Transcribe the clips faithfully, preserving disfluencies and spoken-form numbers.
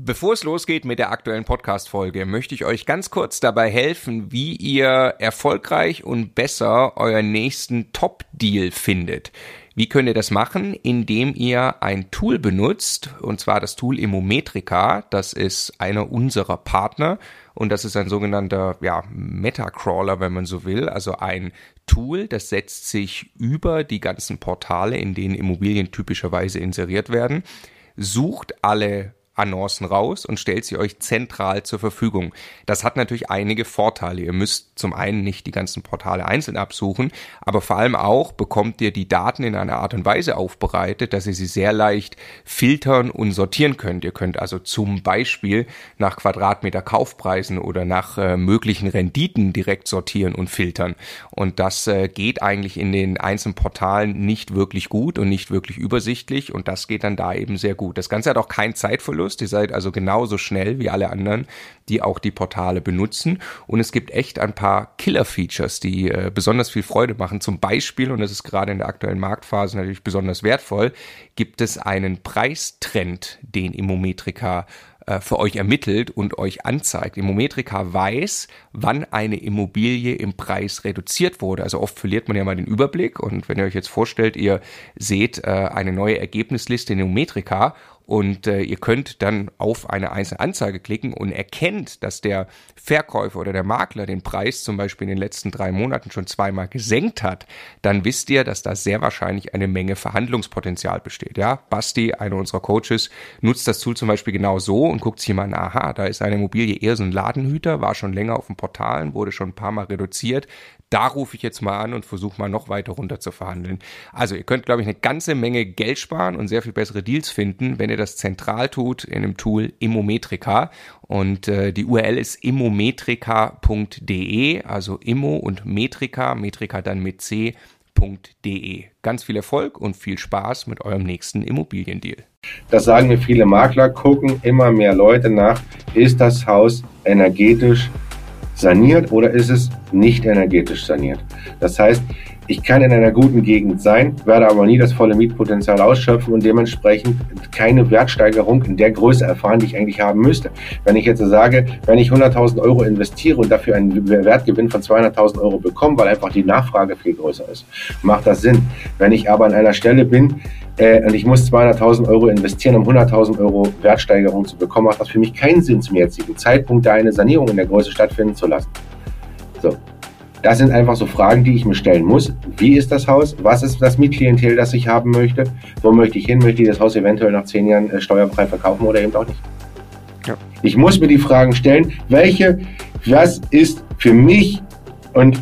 Bevor es losgeht mit der aktuellen Podcast-Folge, möchte ich euch ganz kurz dabei helfen, wie ihr erfolgreich und besser euren nächsten Top-Deal findet. Wie könnt ihr das machen? Indem ihr ein Tool benutzt, und zwar das Tool Immometrika. Das ist einer unserer Partner und das ist ein sogenannter ja, Meta-Crawler, wenn man so will. Also ein Tool, das setzt sich über die ganzen Portale, in denen Immobilien typischerweise inseriert werden, sucht alle Annoncen raus und stellt sie euch zentral zur Verfügung. Das hat natürlich einige Vorteile. Ihr müsst zum einen nicht die ganzen Portale einzeln absuchen, aber vor allem auch bekommt ihr die Daten in einer Art und Weise aufbereitet, dass ihr sie sehr leicht filtern und sortieren könnt. Ihr könnt also zum Beispiel nach Quadratmeter Kaufpreisen oder nach äh, möglichen Renditen direkt sortieren und filtern. Und das äh, geht eigentlich in den einzelnen Portalen nicht wirklich gut und nicht wirklich übersichtlich und das geht dann da eben sehr gut. Das Ganze hat auch keinen Zeitverlust. Ihr seid also genauso schnell wie alle anderen, die auch die Portale benutzen. Und es gibt echt ein paar Killer-Features, die äh, besonders viel Freude machen. Zum Beispiel, und das ist gerade in der aktuellen Marktphase natürlich besonders wertvoll, gibt es einen Preistrend, den Immometrika äh, für euch ermittelt und euch anzeigt. Immometrika weiß, wann eine Immobilie im Preis reduziert wurde. Also oft verliert man ja mal den Überblick. Und wenn ihr euch jetzt vorstellt, ihr seht äh, eine neue Ergebnisliste in Immometrika und äh, ihr könnt dann auf eine einzelne Anzeige klicken und erkennt, dass der Verkäufer oder der Makler den Preis zum Beispiel in den letzten drei Monaten schon zweimal gesenkt hat, dann wisst ihr, dass da sehr wahrscheinlich eine Menge Verhandlungspotenzial besteht. Ja, Basti, einer unserer Coaches, nutzt das Tool zum Beispiel genau so und guckt sich mal an, aha, da ist eine Immobilie eher so ein Ladenhüter, war schon länger auf den Portalen, wurde schon ein paar Mal reduziert. Da rufe ich jetzt mal an und versuche mal noch weiter runter zu verhandeln. Also ihr könnt, glaube ich, eine ganze Menge Geld sparen und sehr viel bessere Deals finden, wenn ihr das zentral tut in dem Tool Immometrika. Und äh, die U R L ist immometrika punkt de, also Immo und Metrika, Metrika dann mit c punkt de. Ganz viel Erfolg und viel Spaß mit eurem nächsten Immobiliendeal. Das sagen mir viele Makler, gucken immer mehr Leute nach, ist das Haus energetisch saniert oder ist es nicht energetisch saniert? Das heißt, ich kann in einer guten Gegend sein, werde aber nie das volle Mietpotenzial ausschöpfen und dementsprechend keine Wertsteigerung in der Größe erfahren, die ich eigentlich haben müsste. Wenn ich jetzt sage, wenn ich hunderttausend Euro investiere und dafür einen Wertgewinn von zweihunderttausend Euro bekomme, weil einfach die Nachfrage viel größer ist, macht das Sinn. Wenn ich aber an einer Stelle bin äh, und ich muss zweihunderttausend Euro investieren, um hunderttausend Euro Wertsteigerung zu bekommen, macht das für mich keinen Sinn zum jetzigen Zeitpunkt, da eine Sanierung in der Größe stattfinden zu lassen. So. Das sind einfach so Fragen, die ich mir stellen muss. Wie ist das Haus? Was ist das Mietklientel, das ich haben möchte? Wo möchte ich hin? Möchte ich das Haus eventuell nach zehn Jahren äh, steuerfrei verkaufen oder eben auch nicht? Ja. Ich muss mir die Fragen stellen, welche, was ist für mich und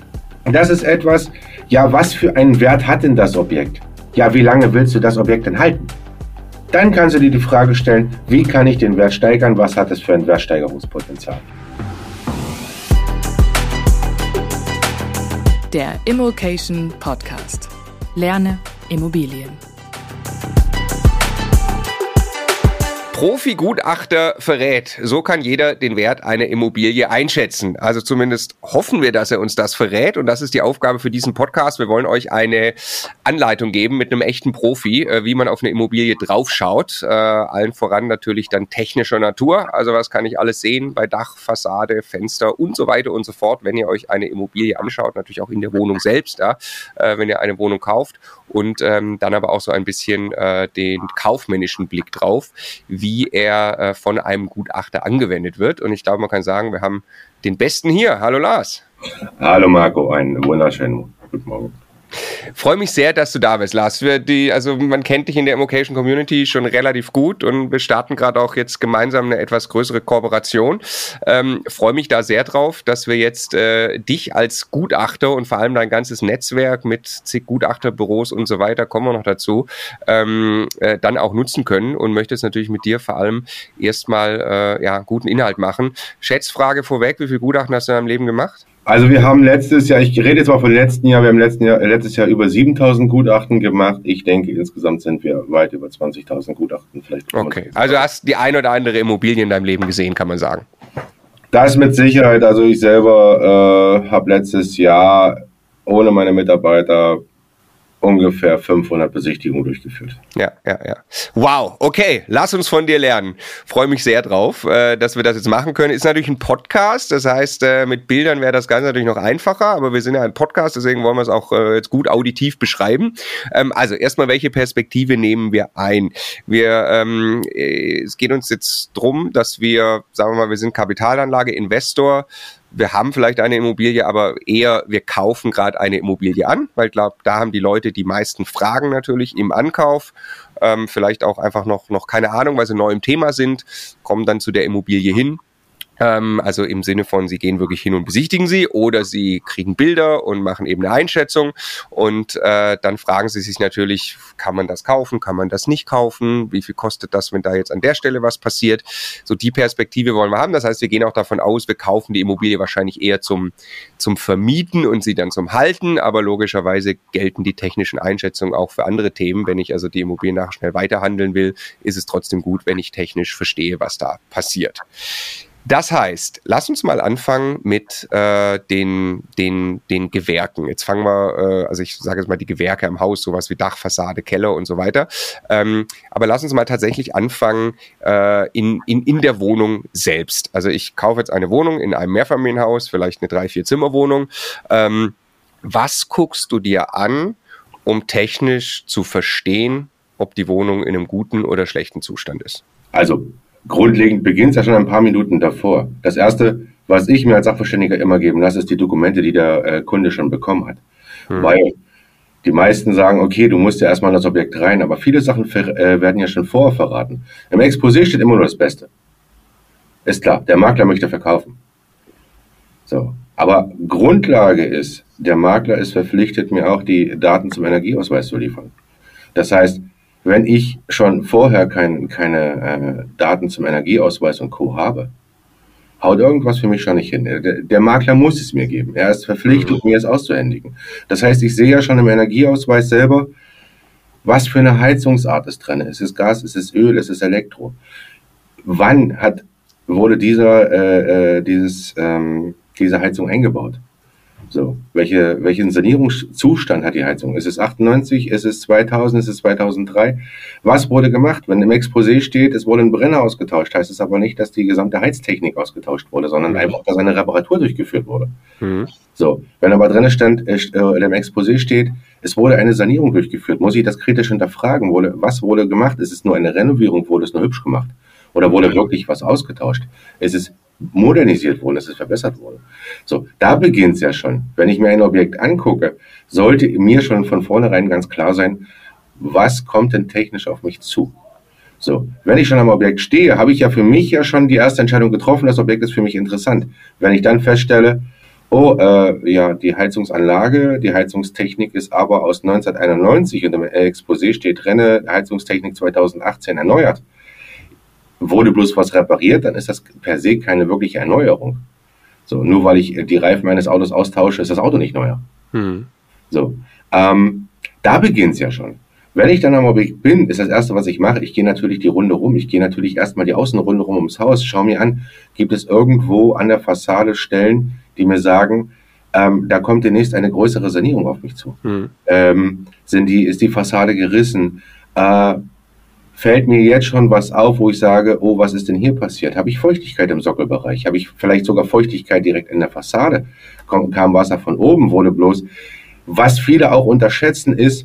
das ist etwas, ja, was für einen Wert hat denn das Objekt? Ja, wie lange willst du das Objekt denn halten? Dann kannst du dir die Frage stellen, wie kann ich den Wert steigern? Was hat es für ein Wertsteigerungspotenzial? Der Immokation Podcast. Lerne Immobilien. Profi-Gutachter verrät, so kann jeder den Wert einer Immobilie einschätzen. Also zumindest hoffen wir, dass er uns das verrät und das ist die Aufgabe für diesen Podcast. Wir wollen euch eine Anleitung geben mit einem echten Profi, wie man auf eine Immobilie draufschaut. Äh, allen voran natürlich dann technischer Natur. Also was kann ich alles sehen bei Dach, Fassade, Fenster und so weiter und so fort, wenn ihr euch eine Immobilie anschaut, natürlich auch in der Wohnung selbst, ja, äh, wenn ihr eine Wohnung kauft. Und ähm, dann aber auch so ein bisschen äh, den kaufmännischen Blick drauf, wie er äh, von einem Gutachter angewendet wird. Und ich glaube, man kann sagen, wir haben den Besten hier. Hallo Lars. Hallo Marco, einen wunderschönen guten Morgen. Freue mich sehr, dass du da bist, Lars. Wir, die, also man kennt dich in der Immocation Community schon relativ gut und wir starten gerade auch jetzt gemeinsam eine etwas größere Kooperation. Ähm, freue mich da sehr drauf, dass wir jetzt äh, dich als Gutachter und vor allem dein ganzes Netzwerk mit zig Gutachterbüros und so weiter, kommen wir noch dazu, ähm, äh, dann auch nutzen können und möchte es natürlich mit dir vor allem erstmal äh, ja, guten Inhalt machen. Schätzfrage vorweg, wie viele Gutachten hast du in deinem Leben gemacht? Also wir haben letztes Jahr, ich rede jetzt mal von letzten Jahr, wir haben letzten Jahr, letztes Jahr über siebentausend Gutachten gemacht. Ich denke, insgesamt sind wir weit über zwanzigtausend Gutachten vielleicht. Okay, also hast die ein oder andere Immobilie in deinem Leben gesehen, kann man sagen. Das mit Sicherheit. Also ich selber äh, habe letztes Jahr ohne meine Mitarbeiter ungefähr fünfhundert Besichtigungen durchgeführt. Ja, ja, ja. Wow, okay, lass uns von dir lernen. Freue mich sehr drauf, äh, dass wir das jetzt machen können. Ist natürlich ein Podcast, das heißt, äh, mit Bildern wäre das Ganze natürlich noch einfacher, aber wir sind ja ein Podcast, deswegen wollen wir es auch äh, jetzt gut auditiv beschreiben. Ähm, also erstmal, welche Perspektive nehmen wir ein? Wir, ähm, es geht uns jetzt drum, dass wir, sagen wir mal, wir sind Kapitalanlage, Investor. Wir haben vielleicht eine Immobilie, aber eher wir kaufen gerade eine Immobilie an, weil ich glaube, da haben die Leute die meisten Fragen natürlich im Ankauf, ähm, vielleicht auch einfach noch, noch keine Ahnung, weil sie neu im Thema sind, kommen dann zu der Immobilie hin. Also im Sinne von, sie gehen wirklich hin und besichtigen sie oder sie kriegen Bilder und machen eben eine Einschätzung und äh, dann fragen sie sich natürlich, kann man das kaufen, kann man das nicht kaufen, wie viel kostet das, wenn da jetzt an der Stelle was passiert. So die Perspektive wollen wir haben, das heißt, wir gehen auch davon aus, wir kaufen die Immobilie wahrscheinlich eher zum, zum Vermieten und sie dann zum Halten, aber logischerweise gelten die technischen Einschätzungen auch für andere Themen. Wenn ich also die Immobilie nachher schnell weiterhandeln will, ist es trotzdem gut, wenn ich technisch verstehe, was da passiert. Das heißt, lass uns mal anfangen mit äh, den, den, den Gewerken. Jetzt fangen wir, äh, also ich sage jetzt mal die Gewerke im Haus, sowas wie Dach, Fassade, Keller und so weiter. Ähm, aber lass uns mal tatsächlich anfangen äh, in, in, in der Wohnung selbst. Also ich kaufe jetzt eine Wohnung in einem Mehrfamilienhaus, vielleicht eine drei-, vier-Zimmer-Wohnung. Ähm, was guckst du dir an, um technisch zu verstehen, ob die Wohnung in einem guten oder schlechten Zustand ist? Also grundlegend beginnt es ja schon ein paar Minuten davor. Das Erste, was ich mir als Sachverständiger immer geben lasse, ist die Dokumente, die der äh, Kunde schon bekommen hat. Hm. Weil die meisten sagen, okay, du musst ja erstmal in das Objekt rein, aber viele Sachen ver- äh, werden ja schon vorher verraten. Im Exposé steht immer nur das Beste. Ist klar, der Makler möchte verkaufen. So. Aber Grundlage ist, der Makler ist verpflichtet, mir auch die Daten zum Energieausweis zu liefern. Das heißt, wenn ich schon vorher kein, keine äh, Daten zum Energieausweis und Co. habe, haut irgendwas für mich schon nicht hin. Der, der Makler muss es mir geben. Er ist verpflichtet, mir es auszuhändigen. Das heißt, ich sehe ja schon im Energieausweis selber, was für eine Heizungsart ist drin. Ist es Gas, ist es Öl, ist es Elektro? Wann hat, wurde dieser, äh, äh, dieses, ähm, diese Heizung eingebaut? So, welche, welchen Sanierungszustand hat die Heizung? Ist es achtundneunzig, ist es zweitausend, ist es zweitausenddrei? Was wurde gemacht? Wenn im Exposé steht, es wurde ein Brenner ausgetauscht, heißt es aber nicht, dass die gesamte Heiztechnik ausgetauscht wurde, sondern mhm. einfach, dass eine Reparatur durchgeführt wurde. Mhm. So, wenn aber drin stand, äh, im Exposé steht, es wurde eine Sanierung durchgeführt, muss ich das kritisch hinterfragen, wurde, was wurde gemacht? Ist es nur eine Renovierung, wurde es nur hübsch gemacht? Oder wurde wirklich was ausgetauscht? Ist es modernisiert worden, ist es verbessert worden? So, da beginnt es ja schon. Wenn ich mir ein Objekt angucke, sollte mir schon von vornherein ganz klar sein, was kommt denn technisch auf mich zu? So, wenn ich schon am Objekt stehe, habe ich ja für mich ja schon die erste Entscheidung getroffen, das Objekt ist für mich interessant. Wenn ich dann feststelle, oh, äh, ja, die Heizungsanlage, die Heizungstechnik ist aber aus neunzehnhunderteinundneunzig und im Exposé steht drin, Heizungstechnik zweitausendachtzehn erneuert, wurde bloß was repariert, dann ist das per se keine wirkliche Erneuerung. So, nur weil ich die Reifen meines Autos austausche, ist das Auto nicht neuer. Hm. So, ähm, da beginnt es ja schon. Wenn ich dann am Objekt bin, ist das Erste, was ich mache, ich gehe natürlich die Runde rum. Ich gehe natürlich erstmal die Außenrunde rum ums Haus, schaue mir an, gibt es irgendwo an der Fassade Stellen, die mir sagen, ähm, da kommt demnächst eine größere Sanierung auf mich zu. Hm. Ähm, sind die, ist die Fassade gerissen? Äh, Fällt mir jetzt schon was auf, wo ich sage, oh, was ist denn hier passiert? Habe ich Feuchtigkeit im Sockelbereich? Habe ich vielleicht sogar Feuchtigkeit direkt in der Fassade? Kam, kam Wasser von oben, wurde bloß. Was viele auch unterschätzen ist,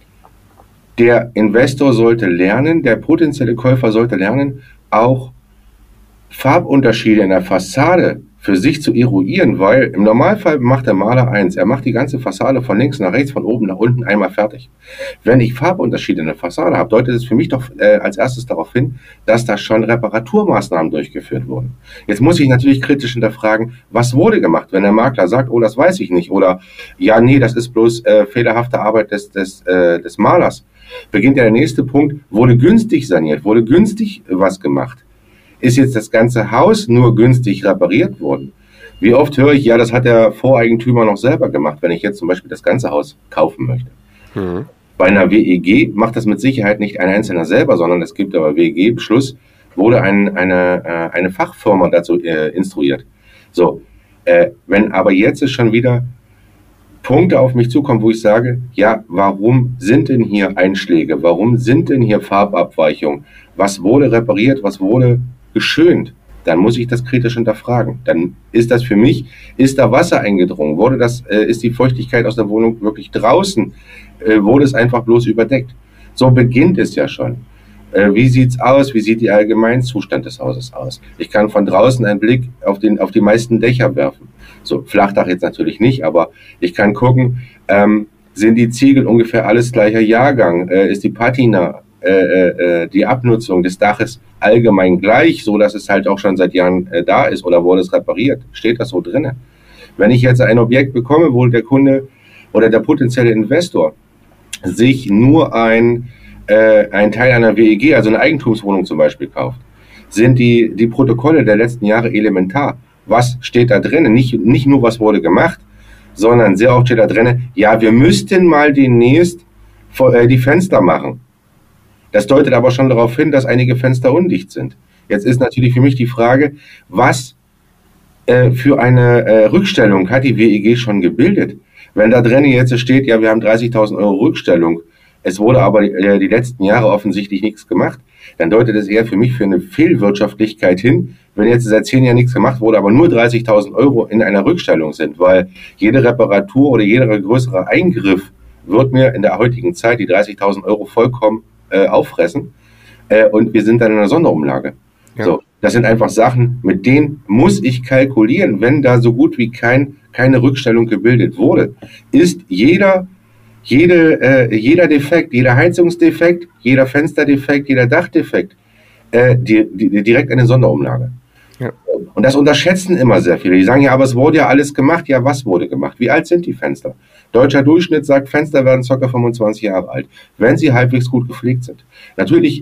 der Investor sollte lernen, der potenzielle Käufer sollte lernen, auch Farbunterschiede in der Fassade für sich zu eruieren, weil im Normalfall macht der Maler eins, er macht die ganze Fassade von links nach rechts, von oben nach unten einmal fertig. Wenn ich Farbunterschiede in der Fassade habe, deutet es für mich doch äh, als erstes darauf hin, dass da schon Reparaturmaßnahmen durchgeführt wurden. Jetzt muss ich natürlich kritisch hinterfragen, was wurde gemacht, wenn der Makler sagt, oh, das weiß ich nicht, oder ja, nee, das ist bloß äh, fehlerhafte Arbeit des, des, äh, des Malers. Beginnt ja der nächste Punkt, wurde günstig saniert, wurde günstig was gemacht. Ist jetzt das ganze Haus nur günstig repariert worden? Wie oft höre ich, ja, das hat der Voreigentümer noch selber gemacht, wenn ich jetzt zum Beispiel das ganze Haus kaufen möchte. Mhm. Bei einer W E G macht das mit Sicherheit nicht ein Einzelner selber, sondern es gibt aber W E G-Beschluss, wurde ein, eine, äh, eine Fachfirma dazu äh, instruiert. So, äh, wenn aber jetzt ist schon wieder Punkte auf mich zukommen, wo ich sage, ja, warum sind denn hier Einschläge? Warum sind denn hier Farbabweichungen? Was wurde repariert? Was wurde geschönt? Dann muss ich das kritisch hinterfragen. Dann ist das für mich, ist da Wasser eingedrungen? Wurde das, äh, ist die Feuchtigkeit aus der Wohnung wirklich draußen? Äh, wurde es einfach bloß überdeckt? So beginnt es ja schon. Äh, wie sieht's aus? Wie sieht der Allgemeinzustand des Hauses aus? Ich kann von draußen einen Blick auf den, auf die meisten Dächer werfen. So, Flachdach jetzt natürlich nicht, aber ich kann gucken, ähm, sind die Ziegel ungefähr alles gleicher Jahrgang? Äh, ist die Patina, äh, äh, die Abnutzung des Daches allgemein gleich, so dass es halt auch schon seit Jahren äh, da ist, oder wurde es repariert? Steht das so drinne? Wenn ich jetzt ein Objekt bekomme, wo der Kunde oder der potenzielle Investor sich nur ein, äh, ein Teil einer W E G, also eine Eigentumswohnung zum Beispiel kauft, sind die, die Protokolle der letzten Jahre elementar. Was steht da drinnen? Nicht, nicht nur, was wurde gemacht, sondern sehr oft steht da drinnen, ja, wir müssten mal demnächst äh, die Fenster machen. Das deutet aber schon darauf hin, dass einige Fenster undicht sind. Jetzt ist natürlich für mich die Frage, was äh, für eine äh, Rückstellung hat die W E G schon gebildet? Wenn da drinnen jetzt steht, ja, wir haben dreißigtausend Euro Rückstellung, es wurde aber äh, die letzten Jahre offensichtlich nichts gemacht, dann deutet es eher für mich für eine Fehlwirtschaftlichkeit hin, wenn jetzt seit zehn Jahren nichts gemacht wurde, aber nur dreißigtausend Euro in einer Rückstellung sind, weil jede Reparatur oder jeder größere Eingriff wird mir in der heutigen Zeit die dreißigtausend Euro vollkommen äh, auffressen äh, und wir sind dann in einer Sonderumlage. Ja. So, das sind einfach Sachen, mit denen muss ich kalkulieren, wenn da so gut wie kein, keine Rückstellung gebildet wurde, ist jeder Jede, äh, jeder Defekt, jeder Heizungsdefekt, jeder Fensterdefekt, jeder Dachdefekt äh, die, die, direkt eine Sonderumlage. Ja. Und das unterschätzen immer sehr viele. Die sagen, ja, aber es wurde ja alles gemacht. Ja, was wurde gemacht? Wie alt sind die Fenster? Deutscher Durchschnitt sagt, Fenster werden ca. fünfundzwanzig Jahre alt, wenn sie halbwegs gut gepflegt sind. Natürlich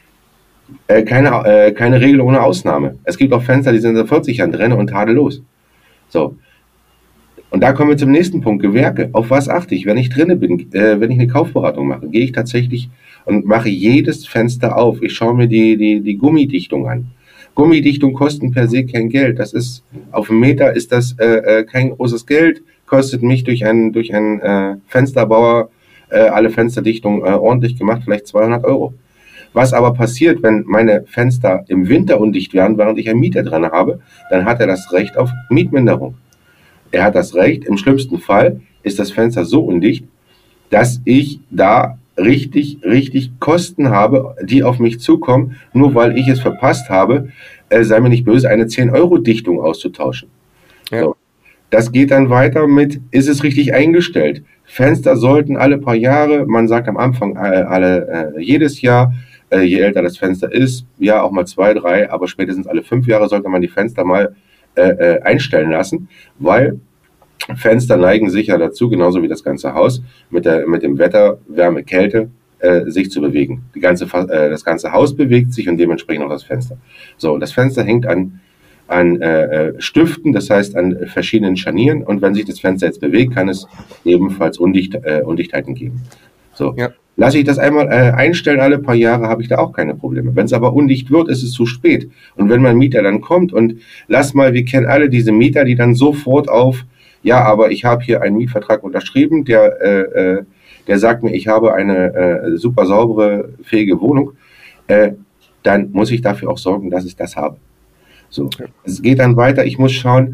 äh, keine, äh, keine Regel ohne Ausnahme. Es gibt auch Fenster, die sind seit vierzig Jahren drin und tadellos. So. Und da kommen wir zum nächsten Punkt, Gewerke. Auf was achte ich? Wenn ich drinne bin, äh, wenn ich eine Kaufberatung mache, gehe ich tatsächlich und mache jedes Fenster auf. Ich schaue mir die, die, die Gummidichtung an. Gummidichtung kosten per se kein Geld. Das ist, auf einen Meter ist das äh, kein großes Geld, kostet mich durch einen, durch einen äh, Fensterbauer äh, alle Fensterdichtungen äh, ordentlich gemacht, vielleicht zweihundert Euro. Was aber passiert, wenn meine Fenster im Winter undicht werden, während ich einen Mieter drin habe, dann hat er das Recht auf Mietminderung. Er hat das Recht, im schlimmsten Fall ist das Fenster so undicht, dass ich da richtig, richtig Kosten habe, die auf mich zukommen, nur weil ich es verpasst habe, äh, sei mir nicht böse, eine zehn Euro Dichtung auszutauschen. Ja. So. Das geht dann weiter mit, ist es richtig eingestellt? Fenster sollten alle paar Jahre, man sagt am Anfang alle, alle äh, jedes Jahr, äh, je älter das Fenster ist, ja auch mal zwei, drei, aber spätestens alle fünf Jahre sollte man die Fenster mal Äh, einstellen lassen, weil Fenster neigen sich ja dazu, genauso wie das ganze Haus, mit, der, mit dem Wetter, Wärme, Kälte, äh, sich zu bewegen. Die ganze, äh, das ganze Haus bewegt sich und dementsprechend auch das Fenster. So, das Fenster hängt an, an äh, Stiften, das heißt an verschiedenen Scharnieren, und wenn sich das Fenster jetzt bewegt, kann es ebenfalls Undicht, äh, Undichtheiten geben. So. Ja. Lasse ich das einmal äh, einstellen, alle paar Jahre, habe ich da auch keine Probleme. Wenn es aber undicht wird, ist es zu spät. Und wenn mein Mieter dann kommt und lass mal, wir kennen alle diese Mieter, die dann sofort auf, ja, aber ich habe hier einen Mietvertrag unterschrieben, der, äh, äh, der sagt mir, ich habe eine äh, super saubere, fähige Wohnung, äh, dann muss ich dafür auch sorgen, dass ich das habe. So, okay. Es geht dann weiter, ich muss schauen,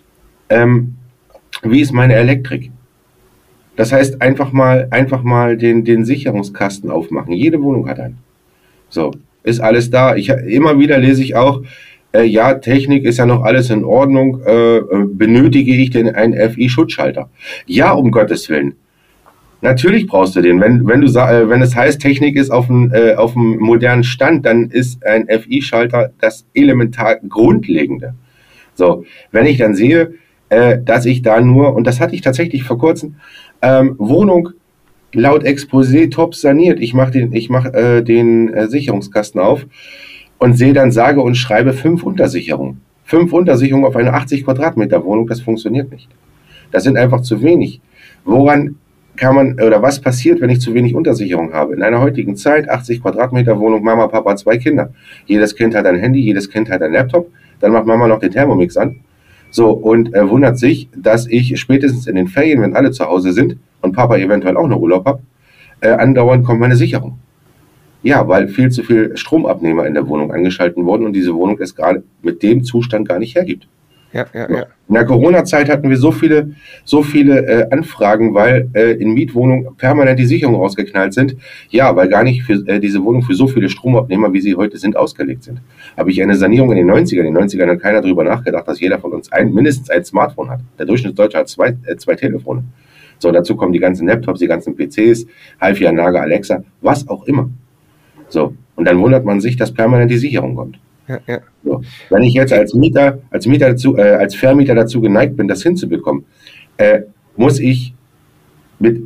ähm, wie ist meine Elektrik? Das heißt, einfach mal, einfach mal den, den Sicherungskasten aufmachen. Jede Wohnung hat einen. So, ist alles da. Ich, immer wieder lese ich auch, äh, ja, Technik ist ja noch alles in Ordnung, äh, benötige ich denn einen F I-Schutzschalter? Ja, um Gottes Willen. Natürlich brauchst du den. Wenn, wenn du äh, wenn es heißt, Technik ist auf dem, äh, auf dem modernen Stand, dann ist ein F I-Schalter das elementar Grundlegende. So, wenn ich dann sehe, äh, dass ich da nur, und das hatte ich tatsächlich vor kurzem, Ähm, Wohnung laut Exposé top saniert. Ich mache den, ich mach, äh, den äh, Sicherungskasten auf und sehe dann, sage und schreibe fünf Untersicherungen. Fünf Untersicherungen auf eine achtzig Quadratmeter Wohnung, das funktioniert nicht. Das sind einfach zu wenig. Woran kann man, oder was passiert, wenn ich zu wenig Untersicherung habe? In einer heutigen Zeit, achtzig Quadratmeter Wohnung, Mama, Papa, zwei Kinder. Jedes Kind hat ein Handy, jedes Kind hat ein Laptop. Dann macht Mama noch den Thermomix an. So, und äh, wundert sich, dass ich spätestens in den Ferien, wenn alle zu Hause sind und Papa eventuell auch noch Urlaub hat, äh, andauernd kommt meine Sicherung. Ja, weil viel zu viel Stromabnehmer in der Wohnung angeschalten wurden und diese Wohnung es gerade mit dem Zustand gar nicht hergibt. Ja, ja, ja. In der Corona-Zeit hatten wir so viele, so viele äh, Anfragen, weil äh, in Mietwohnungen permanent die Sicherungen rausgeknallt sind. Ja, weil gar nicht für äh, diese Wohnung für so viele Stromabnehmer, wie sie heute sind, ausgelegt sind. Habe ich eine Sanierung in den neunzigern. In den neunzigern hat keiner darüber nachgedacht, dass jeder von uns ein, mindestens ein Smartphone hat. Der Durchschnittsdeutsche hat zwei, äh, zwei Telefone. So, dazu kommen die ganzen Laptops, die ganzen P Cs, HiFi-Anlage, Alexa, was auch immer. So, und dann wundert man sich, dass permanent die Sicherung kommt. Ja, ja. So. Wenn ich jetzt als Mieter, als Mieter dazu, äh, als Vermieter dazu geneigt bin, das hinzubekommen, äh, muss ich mit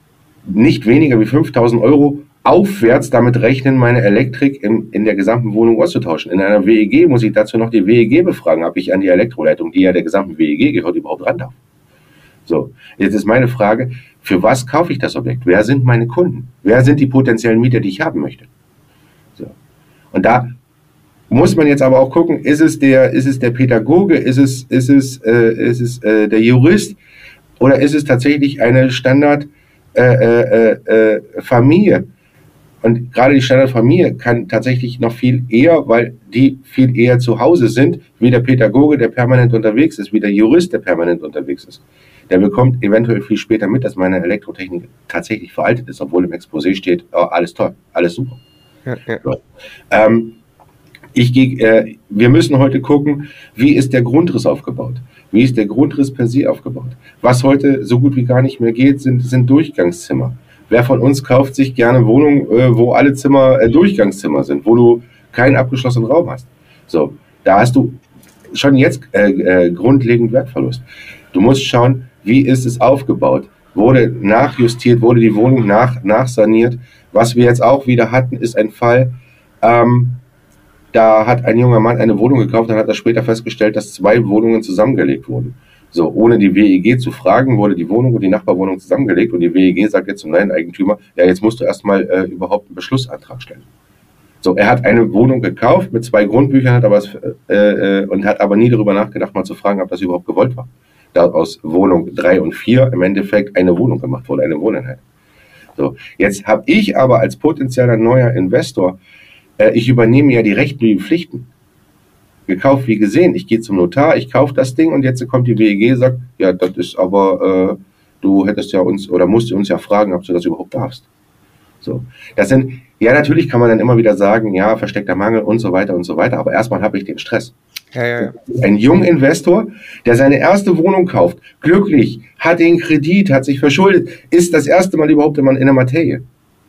nicht weniger wie fünftausend Euro aufwärts damit rechnen, meine Elektrik in, in der gesamten Wohnung auszutauschen. In einer W E G muss ich dazu noch die W E G befragen, ob ich an die Elektroleitung, die ja der gesamten W E G gehört, überhaupt ran darf. So, jetzt ist meine Frage, für was kaufe ich das Objekt? Wer sind meine Kunden? Wer sind die potenziellen Mieter, die ich haben möchte? So. Und da muss man jetzt aber auch gucken, ist es der, ist es der Pädagoge, ist es, ist es, äh, ist es äh, der Jurist oder ist es tatsächlich eine Standard äh, äh, äh, Familie? Und gerade die Standardfamilie kann tatsächlich noch viel eher, weil die viel eher zu Hause sind, wie der Pädagoge, der permanent unterwegs ist, wie der Jurist, der permanent unterwegs ist. Der bekommt eventuell viel später mit, dass meine Elektrotechnik tatsächlich veraltet ist, obwohl im Exposé steht, oh, alles toll, alles super. Ja, ja. So. Ähm, Ich gehe, äh, wir müssen heute gucken, wie ist der Grundriss aufgebaut? Wie ist der Grundriss per se aufgebaut? Was heute so gut wie gar nicht mehr geht, sind, sind Durchgangszimmer. Wer von uns kauft sich gerne Wohnungen, äh, wo alle Zimmer äh, Durchgangszimmer sind, wo du keinen abgeschlossenen Raum hast? So, da hast du schon jetzt äh, äh, grundlegend Wertverlust. Du musst schauen, wie ist es aufgebaut? Wurde nachjustiert, wurde die Wohnung nach, nachsaniert? Was wir jetzt auch wieder hatten, ist ein Fall, ähm, da hat ein junger Mann eine Wohnung gekauft und hat er später festgestellt, dass zwei Wohnungen zusammengelegt wurden. So, ohne die W E G zu fragen, wurde die Wohnung und die Nachbarwohnung zusammengelegt und die W E G sagt jetzt zum neuen Eigentümer, ja, jetzt musst du erstmal äh, überhaupt einen Beschlussantrag stellen. So, er hat eine Wohnung gekauft mit zwei Grundbüchern hat aber, äh, äh, und hat aber nie darüber nachgedacht, mal zu fragen, ob das überhaupt gewollt war. Da aus Wohnung drei und vier im Endeffekt eine Wohnung gemacht wurde, eine Wohneinheit. So, jetzt habe ich aber als potenzieller neuer Investor, ich übernehme ja die Rechte und die Pflichten. Gekauft wie gesehen. Ich gehe zum Notar, ich kaufe das Ding und jetzt kommt die W E G und sagt, ja, das ist aber, äh, du hättest ja uns oder musst uns ja fragen, ob du das überhaupt darfst. So. Das sind, ja, natürlich kann man dann immer wieder sagen, ja, versteckter Mangel und so weiter und so weiter, aber erstmal habe ich den Stress. Ja, ja, ja. Ein junger Investor, der seine erste Wohnung kauft, glücklich, hat den Kredit, hat sich verschuldet, ist das erste Mal überhaupt in der Materie.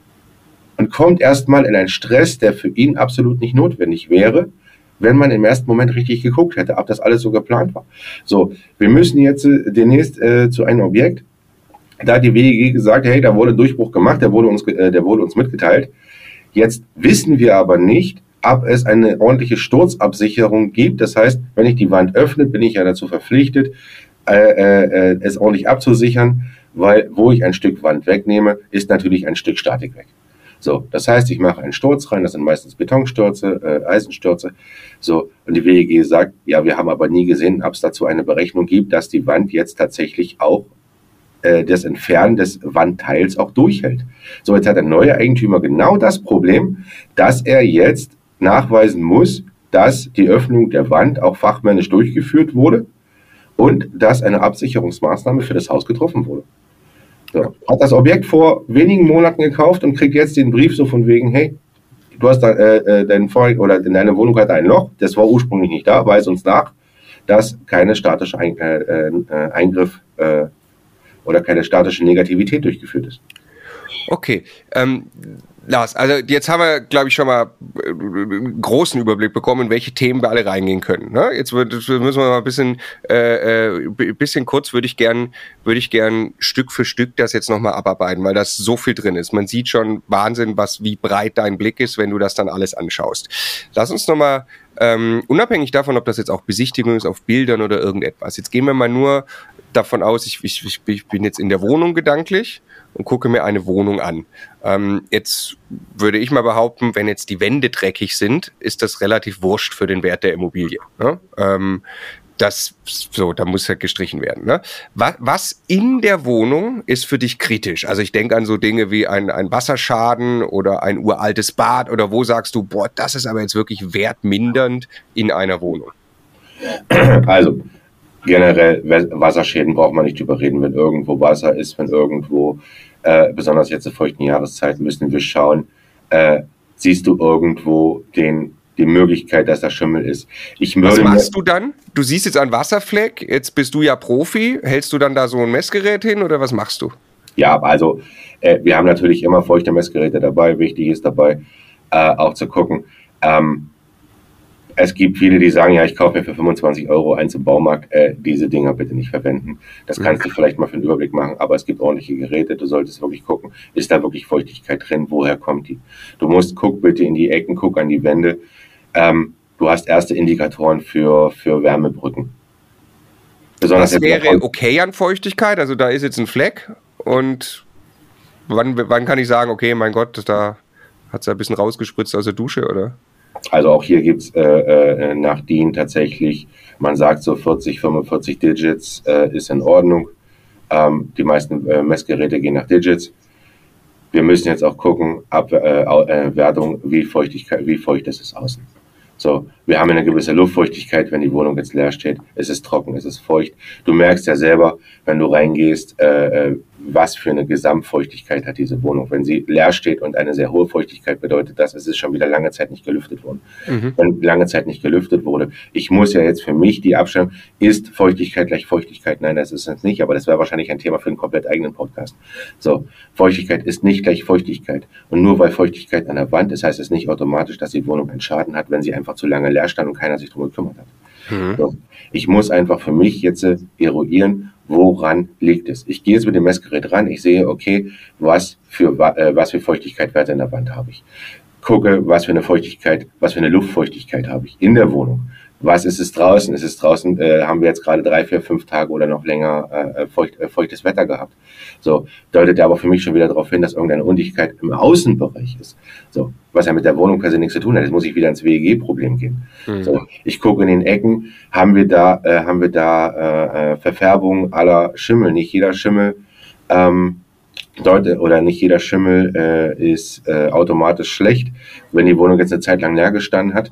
Und kommt erstmal in einen Stress, der für ihn absolut nicht notwendig wäre, wenn man im ersten Moment richtig geguckt hätte, ob das alles so geplant war. So, wir müssen jetzt äh, demnächst äh, zu einem Objekt, da hat die W E G gesagt, hey, da wurde Durchbruch gemacht, der wurde uns, äh, der wurde uns mitgeteilt. Jetzt wissen wir aber nicht, ob es eine ordentliche Sturzabsicherung gibt. Das heißt, wenn ich die Wand öffne, bin ich ja dazu verpflichtet, äh, äh, es ordentlich abzusichern, weil wo ich ein Stück Wand wegnehme, ist natürlich ein Stück Statik weg. So, das heißt, ich mache einen Sturz rein, das sind meistens Betonstürze, äh, Eisenstürze. So, und die W E G sagt, ja, wir haben aber nie gesehen, ob es dazu eine Berechnung gibt, dass die Wand jetzt tatsächlich auch äh, das Entfernen des Wandteils auch durchhält. So, jetzt hat der neue Eigentümer genau das Problem, dass er jetzt nachweisen muss, dass die Öffnung der Wand auch fachmännisch durchgeführt wurde und dass eine Absicherungsmaßnahme für das Haus getroffen wurde. So, hat das Objekt vor wenigen Monaten gekauft und kriegt jetzt den Brief so von wegen, hey, du hast da, äh, dein Vor- oder in deiner Wohnung hat ein Loch, das war ursprünglich nicht da, weis uns nach, dass keine statische Ein- äh, äh, Eingriff äh, oder keine statische Negativität durchgeführt ist. Okay, ähm, Lars, also jetzt haben wir, glaube ich, schon mal einen großen Überblick bekommen, in welche Themen wir alle reingehen können. Ne? Jetzt wird, müssen wir mal ein bisschen, äh, äh, bisschen kurz würde ich gern, würde ich gern Stück für Stück das jetzt nochmal abarbeiten, weil das so viel drin ist. Man sieht schon Wahnsinn, was, wie breit dein Blick ist, wenn du das dann alles anschaust. Lass uns nochmal, ähm, unabhängig davon, ob das jetzt auch Besichtigung ist auf Bildern oder irgendetwas. Jetzt gehen wir mal nur davon aus, ich, ich, ich bin jetzt in der Wohnung gedanklich und gucke mir eine Wohnung an. Ähm, jetzt würde ich mal behaupten, wenn jetzt die Wände dreckig sind, ist das relativ wurscht für den Wert der Immobilie. Ne? Ähm, Das, so, da muss halt gestrichen werden. Ne? Was, was in der Wohnung ist für dich kritisch? Also ich denke an so Dinge wie ein, ein Wasserschaden oder ein uraltes Bad oder wo sagst du, boah, das ist aber jetzt wirklich wertmindernd in einer Wohnung? Also generell Wasserschäden braucht man nicht überreden, wenn irgendwo Wasser ist, wenn irgendwo, äh, besonders jetzt in feuchten Jahreszeiten, müssen wir schauen, äh, siehst du irgendwo den die Möglichkeit, dass da Schimmel ist. Ich Was machst du dann? Du siehst jetzt einen Wasserfleck, jetzt bist du ja Profi, hältst du dann da so ein Messgerät hin oder was machst du? Ja, also äh, wir haben natürlich immer feuchte Messgeräte dabei, wichtig ist dabei äh, auch zu gucken. Ähm, es gibt viele, die sagen, ja, ich kaufe mir für fünfundzwanzig Euro eins im Baumarkt, äh, diese Dinger bitte nicht verwenden. Das kannst du vielleicht mal für einen Überblick machen, aber es gibt ordentliche Geräte, du solltest wirklich gucken, ist da wirklich Feuchtigkeit drin, woher kommt die? Du musst, guck bitte in die Ecken, guck an die Wände. Ähm, du hast erste Indikatoren für, für Wärmebrücken. Besonders Was wäre okay an Feuchtigkeit? Also da ist jetzt ein Fleck und wann, wann kann ich sagen, okay, mein Gott, da hat es ein bisschen rausgespritzt aus der Dusche, oder? Also auch hier gibt es äh, äh, nach D I N tatsächlich, man sagt so vierzig, fünfundvierzig Digits äh, ist in Ordnung. Ähm, die meisten äh, Messgeräte gehen nach Digits. Wir müssen jetzt auch gucken, ab, äh, äh, Wertung, wie, Feuchtigkeit, wie feucht ist es außen. So, wir haben eine gewisse Luftfeuchtigkeit, wenn die Wohnung jetzt leer steht. Es ist trocken, es ist feucht. Du merkst ja selber, wenn du reingehst, äh, was für eine Gesamtfeuchtigkeit hat diese Wohnung. Wenn sie leer steht und eine sehr hohe Feuchtigkeit, bedeutet das, es ist schon wieder lange Zeit nicht gelüftet worden. Mhm. Wenn lange Zeit nicht gelüftet wurde, ich muss ja jetzt für mich die Abstellung, ist Feuchtigkeit gleich Feuchtigkeit? Nein, das ist es nicht, aber das wäre wahrscheinlich ein Thema für einen komplett eigenen Podcast. So, Feuchtigkeit ist nicht gleich Feuchtigkeit. Und nur weil Feuchtigkeit an der Wand ist, heißt es nicht automatisch, dass die Wohnung einen Schaden hat, wenn sie einfach zu lange leer stand und keiner sich darum gekümmert hat. Mhm. So, ich muss einfach für mich jetzt äh, eruieren, woran liegt es. Ich gehe jetzt mit dem Messgerät ran, ich sehe, okay, was für, äh, was für Feuchtigkeitswerte in der Wand habe ich. Gucke, was für eine Feuchtigkeit, was für eine Luftfeuchtigkeit habe ich in der Wohnung. Was ist es draußen? Ist es draußen, äh, haben wir jetzt gerade drei, vier, fünf Tage oder noch länger äh, feucht, äh, feuchtes Wetter gehabt. So, deutet ja aber für mich schon wieder darauf hin, dass irgendeine Undichtigkeit im Außenbereich ist. So, was ja mit der Wohnung per se nichts zu tun hat. Jetzt muss ich wieder ins W E G-Problem gehen. Mhm. So, ich gucke in den Ecken, haben wir da, äh, haben wir da äh, Verfärbung aller Schimmel. Nicht jeder Schimmel ähm, Deute, oder nicht jeder Schimmel äh, ist äh, automatisch schlecht. Wenn die Wohnung jetzt eine Zeit lang leer gestanden hat,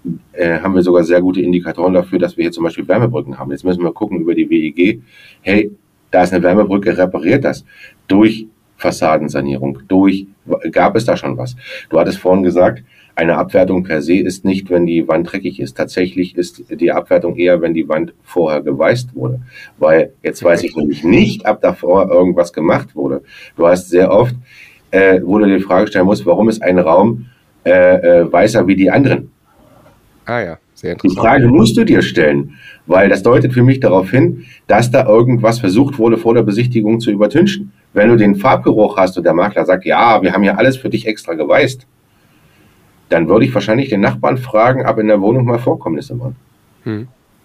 Äh, haben wir sogar sehr gute Indikatoren dafür, dass wir hier zum Beispiel Wärmebrücken haben. Jetzt müssen wir gucken über die W E G. Hey, da ist eine Wärmebrücke, repariert das. Durch Fassadensanierung, durch, gab es da schon was? Du hattest vorhin gesagt, eine Abwertung per se ist nicht, wenn die Wand dreckig ist. Tatsächlich ist die Abwertung eher, wenn die Wand vorher geweißt wurde. Weil jetzt weiß ich nämlich nicht, ob davor irgendwas gemacht wurde. Du hast sehr oft, äh, wo du dir die Frage stellen musst, warum ist ein Raum äh, äh, weißer wie die anderen? Ah ja, sehr interessant. Die Frage musst du dir stellen, weil das deutet für mich darauf hin, dass da irgendwas versucht wurde, vor der Besichtigung zu übertünchen. Wenn du den Farbgeruch hast und der Makler sagt, ja, wir haben ja alles für dich extra geweißt, dann würde ich wahrscheinlich den Nachbarn fragen, ob in der Wohnung mal Vorkommnisse waren. Hm.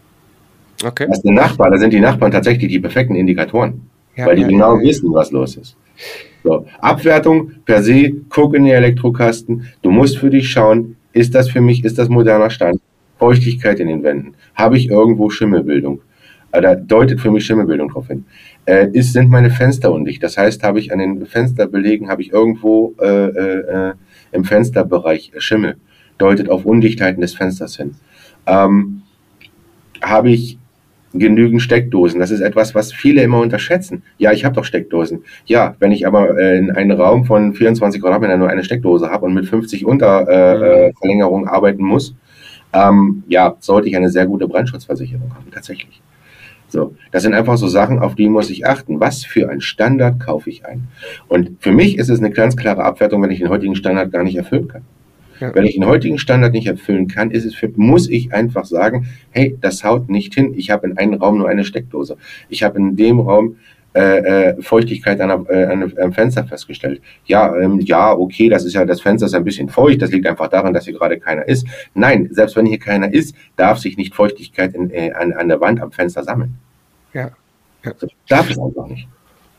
Okay. Das ist der Nachbar, da sind die Nachbarn tatsächlich die perfekten Indikatoren, ja, weil die ja, genau ja, ja. wissen, was los ist. So, Abwertung per se, guck in den Elektrokasten, du musst für dich schauen, ist das für mich, ist das moderner Stand? Feuchtigkeit in den Wänden. Habe ich irgendwo Schimmelbildung? Da deutet für mich Schimmelbildung drauf hin. Äh, ist, sind meine Fenster undicht? Das heißt, habe ich an den Fensterbelegen, habe ich irgendwo äh, äh, im Fensterbereich Schimmel? Deutet auf Undichtheiten des Fensters hin. Ähm, habe ich genügend Steckdosen? Das ist etwas, was viele immer unterschätzen. Ja, ich habe doch Steckdosen. Ja, wenn ich aber äh, in einem Raum von vierundzwanzig Quadratmetern nur eine Steckdose habe und mit fünfzig Unterverlängerungen äh, mhm. arbeiten muss, ähm, ja, sollte ich eine sehr gute Brandschutzversicherung haben, tatsächlich. So, das sind einfach so Sachen, auf die muss ich achten. Was für ein Standard kaufe ich ein? Und für mich ist es eine ganz klare Abwertung, wenn ich den heutigen Standard gar nicht erfüllen kann. Ja. Wenn ich den heutigen Standard nicht erfüllen kann, ist es für, muss ich einfach sagen, hey, das haut nicht hin. Ich habe in einem Raum nur eine Steckdose. Ich habe in dem Raum äh, äh, Feuchtigkeit an, äh, an einem Fenster festgestellt. Ja, ähm, ja, okay, das ist ja, das Fenster ist ein bisschen feucht. Das liegt einfach daran, dass hier gerade keiner ist. Nein, selbst wenn hier keiner ist, darf sich nicht Feuchtigkeit in, äh, an, an der Wand am Fenster sammeln. Ja. Ja. Das darf es einfach nicht.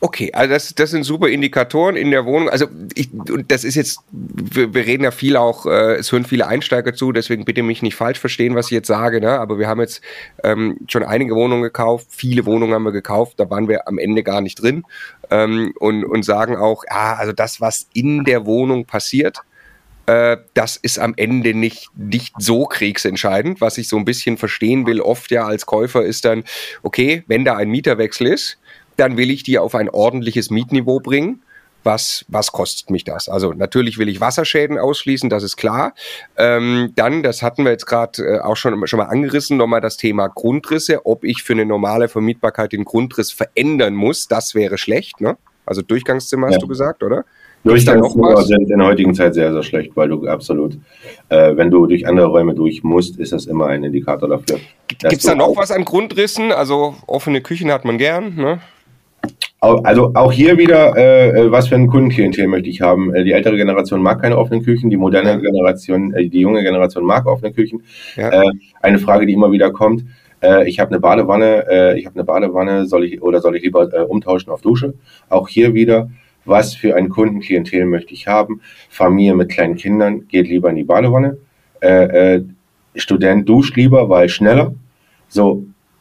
Okay, also das, das sind super Indikatoren in der Wohnung. Also ich, und das ist jetzt, wir, wir reden ja viel auch, äh, es hören viele Einsteiger zu, deswegen bitte mich nicht falsch verstehen, was ich jetzt sage, ne? Aber wir haben jetzt ähm, schon einige Wohnungen gekauft, viele Wohnungen haben wir gekauft, da waren wir am Ende gar nicht drin ähm, und, und sagen auch, ja, also das, was in der Wohnung passiert, äh, das ist am Ende nicht, nicht so kriegsentscheidend. Was ich so ein bisschen verstehen will, oft ja als Käufer ist dann, okay, wenn da ein Mieterwechsel ist, dann will ich die auf ein ordentliches Mietniveau bringen. Was, was kostet mich das? Also natürlich will ich Wasserschäden ausschließen, das ist klar. Ähm, dann, das hatten wir jetzt gerade äh, auch schon, schon mal angerissen, nochmal das Thema Grundrisse. Ob ich für eine normale Vermietbarkeit den Grundriss verändern muss, das wäre schlecht, ne? Also Durchgangszimmer hast ja. du gesagt, oder? Durchgangszimmer sind in der heutigen Zeit sehr, sehr schlecht, weil du absolut, äh, wenn du durch andere Räume durch musst, ist das immer ein Indikator dafür. Gibt es da noch was an Grundrissen? Also offene Küchen hat man gern, ne? Also auch hier wieder, äh, was für ein Kundenklientel möchte ich haben. Äh, die ältere Generation mag keine offenen Küchen, die moderne ja. Generation, äh, die junge Generation mag offene Küchen. Ja. Äh, eine Frage, die immer wieder kommt, äh, ich habe eine Badewanne, äh, ich habe eine Badewanne, soll ich oder soll ich lieber äh, umtauschen auf Dusche? Auch hier wieder, was für ein Kundenklientel möchte ich haben? Familie mit kleinen Kindern geht lieber in die Badewanne. Äh, äh, Student duscht lieber, weil schneller. So.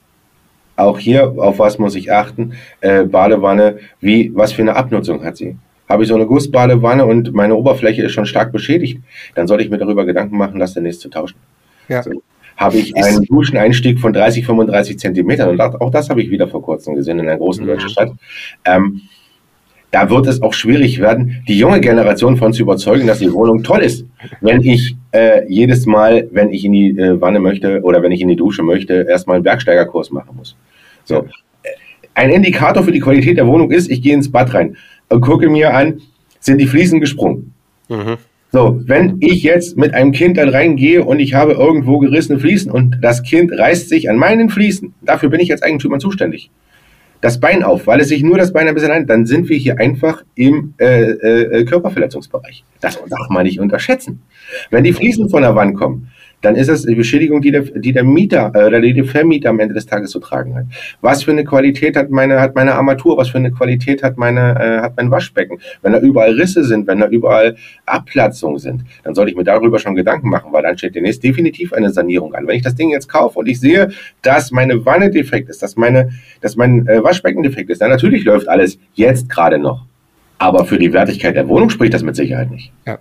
Auch hier, auf was muss ich achten? Äh, Badewanne, wie, was für eine Abnutzung hat sie? Habe ich so eine Gussbadewanne und meine Oberfläche ist schon stark beschädigt, dann sollte ich mir darüber Gedanken machen, das demnächst zu tauschen. Ja. So. Habe ich einen Duscheneinstieg von dreißig, fünfunddreißig Zentimetern und auch das habe ich wieder vor kurzem gesehen in einer großen mhm. deutschen Stadt. Ähm, da wird es auch schwierig werden, die junge Generation von zu überzeugen, dass die Wohnung toll ist. Wenn ich äh, jedes Mal, wenn ich in die äh, Wanne möchte oder wenn ich in die Dusche möchte, erstmal einen Bergsteigerkurs machen muss. So. Ein Indikator für die Qualität der Wohnung ist, ich gehe ins Bad rein und gucke mir an, sind die Fliesen gesprungen? Mhm. So, wenn ich jetzt mit einem Kind dann reingehe und ich habe irgendwo gerissene Fliesen und das Kind reißt sich an meinen Fliesen, dafür bin ich als Eigentümer zuständig, das Bein auf, weil es sich nur das Bein ein bisschen ein, dann sind wir hier einfach im äh, äh, Körperverletzungsbereich. Das darf man nicht unterschätzen. Wenn die Fliesen von der Wand kommen, dann ist das die Beschädigung, die der, die der Mieter äh, oder die der Vermieter am Ende des Tages zu tragen hat. Was für eine Qualität hat meine, hat meine Armatur, was für eine Qualität hat meine, äh, hat mein Waschbecken? Wenn da überall Risse sind, wenn da überall Abplatzungen sind, dann sollte ich mir darüber schon Gedanken machen, weil dann steht demnächst definitiv eine Sanierung an. Wenn ich das Ding jetzt kaufe und ich sehe, dass meine Wanne defekt ist, dass meine, dass mein äh, Waschbecken defekt ist, dann natürlich läuft alles jetzt gerade noch. Aber für die Wertigkeit der Wohnung spricht das mit Sicherheit nicht. Ja.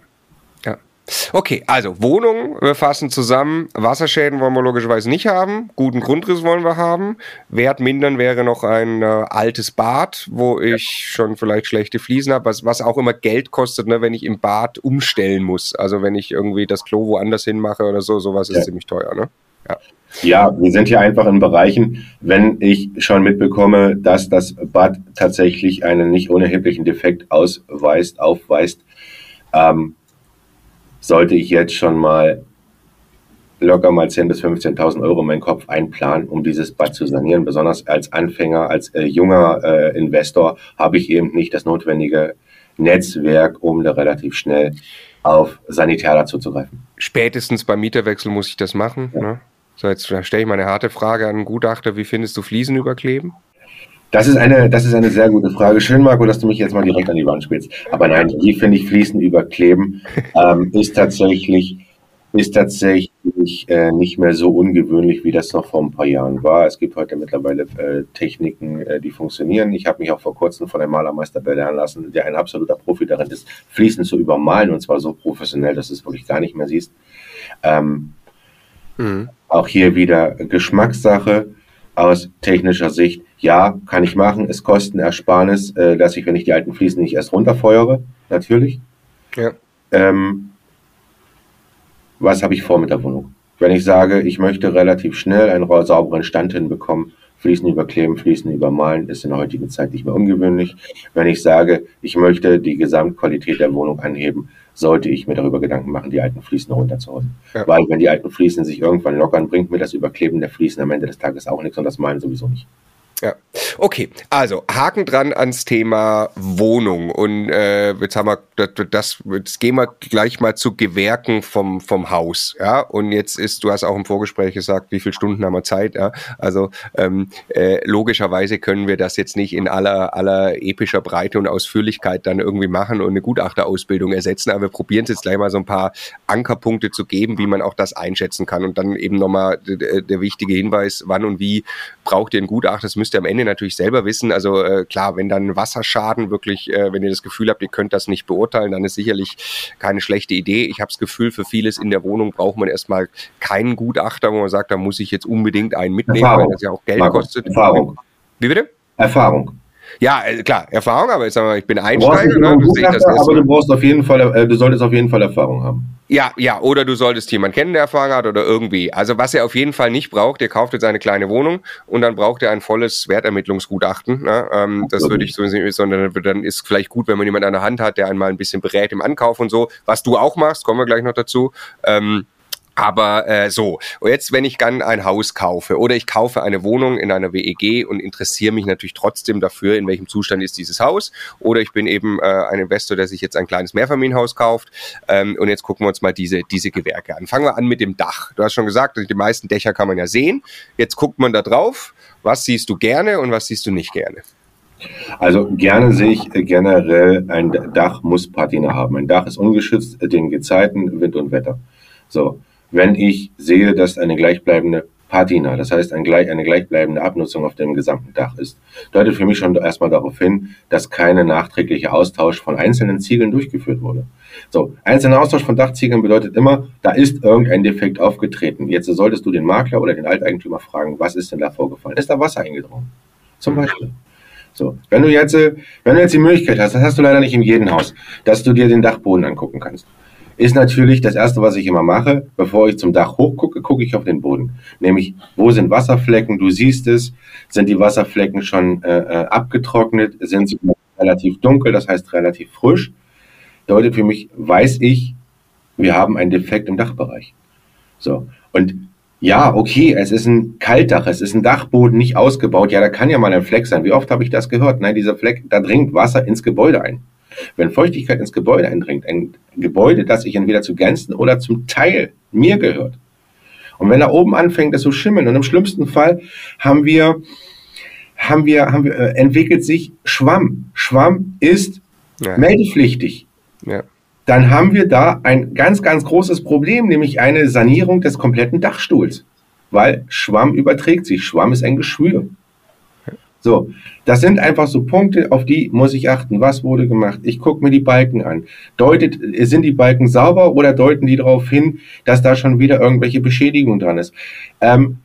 Okay, also Wohnung, wir fassen zusammen, Wasserschäden wollen wir logischerweise nicht haben, guten Grundriss wollen wir haben, Wert mindern wäre noch ein äh, altes Bad, wo ich schon vielleicht schlechte Fliesen habe, was, was auch immer Geld kostet, ne, wenn ich im Bad umstellen muss, also wenn ich irgendwie das Klo woanders hin mache oder so, sowas ist ja ziemlich teuer, ne? Ja. Ja, wir sind hier einfach in Bereichen, wenn ich schon mitbekomme, dass das Bad tatsächlich einen nicht unerheblichen Defekt ausweist, aufweist, ähm, sollte ich jetzt schon mal locker mal zehntausend bis fünfzehntausend Euro in meinen Kopf einplanen, um dieses Bad zu sanieren. Besonders als Anfänger, als äh, junger äh, Investor habe ich eben nicht das notwendige Netzwerk, um da relativ schnell auf Sanitär dazu zu greifen. Spätestens beim Mieterwechsel muss ich das machen. Ja. Ne? So, jetzt stelle ich mal eine harte Frage an einen Gutachter. Wie findest du Fliesen überkleben? Das ist eine, das ist eine sehr gute Frage. Schön, Marco, dass du mich jetzt mal direkt an die Wand spielst. Aber nein, wie finde ich Fliesen überkleben, ähm, ist tatsächlich, ist tatsächlich äh, nicht mehr so ungewöhnlich, wie das noch vor ein paar Jahren war. Es gibt heute mittlerweile äh, Techniken, äh, die funktionieren. Ich habe mich auch vor kurzem von einem Malermeister belehren lassen, der ein absoluter Profi darin ist, Fliesen zu übermalen, und zwar so professionell, dass du es wirklich gar nicht mehr siehst. Ähm, mhm. Auch hier wieder Geschmackssache. Aus technischer Sicht, ja, kann ich machen, ist Kostenersparnis, äh, dass ich, wenn ich die alten Fliesen nicht erst runterfeuere, natürlich. Ja. Ähm, was habe ich vor mit der Wohnung? Wenn ich sage, ich möchte relativ schnell einen sauberen Stand hinbekommen, Fliesen überkleben, Fliesen übermalen, ist in der heutigen Zeit nicht mehr ungewöhnlich. Wenn ich sage, ich möchte die Gesamtqualität der Wohnung anheben, sollte ich mir darüber Gedanken machen, die alten Fliesen runterzuholen. Ja. Weil wenn die alten Fliesen sich irgendwann lockern, bringt mir das Überkleben der Fliesen am Ende des Tages auch nichts und das Malen sowieso nicht. Ja, okay. Also Haken dran ans Thema Wohnung und äh, jetzt haben wir das, jetzt gehen wir gleich mal zu Gewerken vom vom Haus, ja. Und jetzt ist, du hast auch im Vorgespräch gesagt, wie viele Stunden haben wir Zeit, ja. Also ähm, äh, logischerweise können wir das jetzt nicht in aller aller epischer Breite und Ausführlichkeit dann irgendwie machen und eine Gutachterausbildung ersetzen, aber wir probieren es jetzt gleich mal so ein paar Ankerpunkte zu geben, wie man auch das einschätzen kann und dann eben nochmal der, der wichtige Hinweis, wann und wie braucht ihr einen Gutachter, das müsst ihr am Ende natürlich selber wissen. Also äh, klar, wenn dann Wasserschaden wirklich, äh, wenn ihr das Gefühl habt, ihr könnt das nicht beurteilen, dann ist sicherlich keine schlechte Idee. Ich habe das Gefühl, für vieles in der Wohnung braucht man erstmal keinen Gutachter, wo man sagt, da muss ich jetzt unbedingt einen mitnehmen, Erfahrung. weil das ja auch Geld Marco, kostet. Erfahrung. Wie bitte? Erfahrung. Ja, äh, klar, Erfahrung, aber jetzt sagen wir, ich bin Du brauchst Einsteiger, nicht immer ne? einen Du sehe ich das Gutachter, erst aber mal. du brauchst auf jeden Fall, äh, du solltest auf jeden Fall Erfahrung haben. Ja, ja, oder du solltest jemanden kennen, der Erfahrung hat oder irgendwie. Also was er auf jeden Fall nicht braucht, der kauft jetzt eine kleine Wohnung und dann braucht er ein volles Wertermittlungsgutachten. Ne? Ähm, das würde ich so sehen, sondern dann ist vielleicht gut, wenn man jemanden an der Hand hat, der einmal ein bisschen berät im Ankauf und so. Was du auch machst, kommen wir gleich noch dazu. Ähm, Aber äh, so, und jetzt, wenn ich dann ein Haus kaufe oder ich kaufe eine Wohnung in einer W E G und interessiere mich natürlich trotzdem dafür, in welchem Zustand ist dieses Haus, oder ich bin eben äh, ein Investor, der sich jetzt ein kleines Mehrfamilienhaus kauft, ähm, und jetzt gucken wir uns mal diese diese Gewerke an. Fangen wir an mit dem Dach. Du hast schon gesagt, die meisten Dächer kann man ja sehen. Jetzt guckt man da drauf. Was siehst du gerne und was siehst du nicht gerne? Also gerne sehe ich generell, ein Dach muss Patina haben. Ein Dach ist ungeschützt den Gezeiten, Wind und Wetter. So. Wenn ich sehe, dass eine gleichbleibende Patina, das heißt eine, gleich, eine gleichbleibende Abnutzung auf dem gesamten Dach ist, deutet für mich schon erstmal darauf hin, dass keine nachträgliche Austausch von einzelnen Ziegeln durchgeführt wurde. So, einzelner Austausch von Dachziegeln bedeutet immer, da ist irgendein Defekt aufgetreten. Jetzt solltest du den Makler oder den Alteigentümer fragen, was ist denn da vorgefallen? Ist da Wasser eingedrungen? Zum Beispiel. So, wenn du jetzt, wenn du jetzt die Möglichkeit hast, das hast du leider nicht in jedem Haus, dass du dir den Dachboden angucken kannst, ist natürlich das Erste, was ich immer mache, bevor ich zum Dach hochgucke, gucke ich auf den Boden. Nämlich, wo sind Wasserflecken? Du siehst es. Sind die Wasserflecken schon äh, abgetrocknet? Sind sie relativ dunkel, das heißt relativ frisch? Bedeutet für mich, weiß ich, wir haben einen Defekt im Dachbereich. So, und ja, okay, es ist ein Kaltdach, es ist ein Dachboden nicht ausgebaut. Ja, da kann ja mal ein Fleck sein. Wie oft habe ich das gehört? Nein, dieser Fleck, da dringt Wasser ins Gebäude ein. Wenn Feuchtigkeit ins Gebäude eindringt, ein Gebäude, das sich entweder zu Gänzen oder zum Teil mir gehört. Und wenn da oben anfängt, das zu schimmeln, und im schlimmsten Fall haben wir, haben wir, haben wir, äh, entwickelt sich Schwamm. Schwamm ist ja meldepflichtig. Ja. Dann haben wir da ein ganz, ganz großes Problem, nämlich eine Sanierung des kompletten Dachstuhls. Weil Schwamm überträgt sich. Schwamm ist ein Geschwür. So, das sind einfach so Punkte, auf die muss ich achten. Was wurde gemacht? Ich gucke mir die Balken an. Deutet, sind die Balken sauber oder deuten die darauf hin, dass da schon wieder irgendwelche Beschädigung dran ist? Ähm,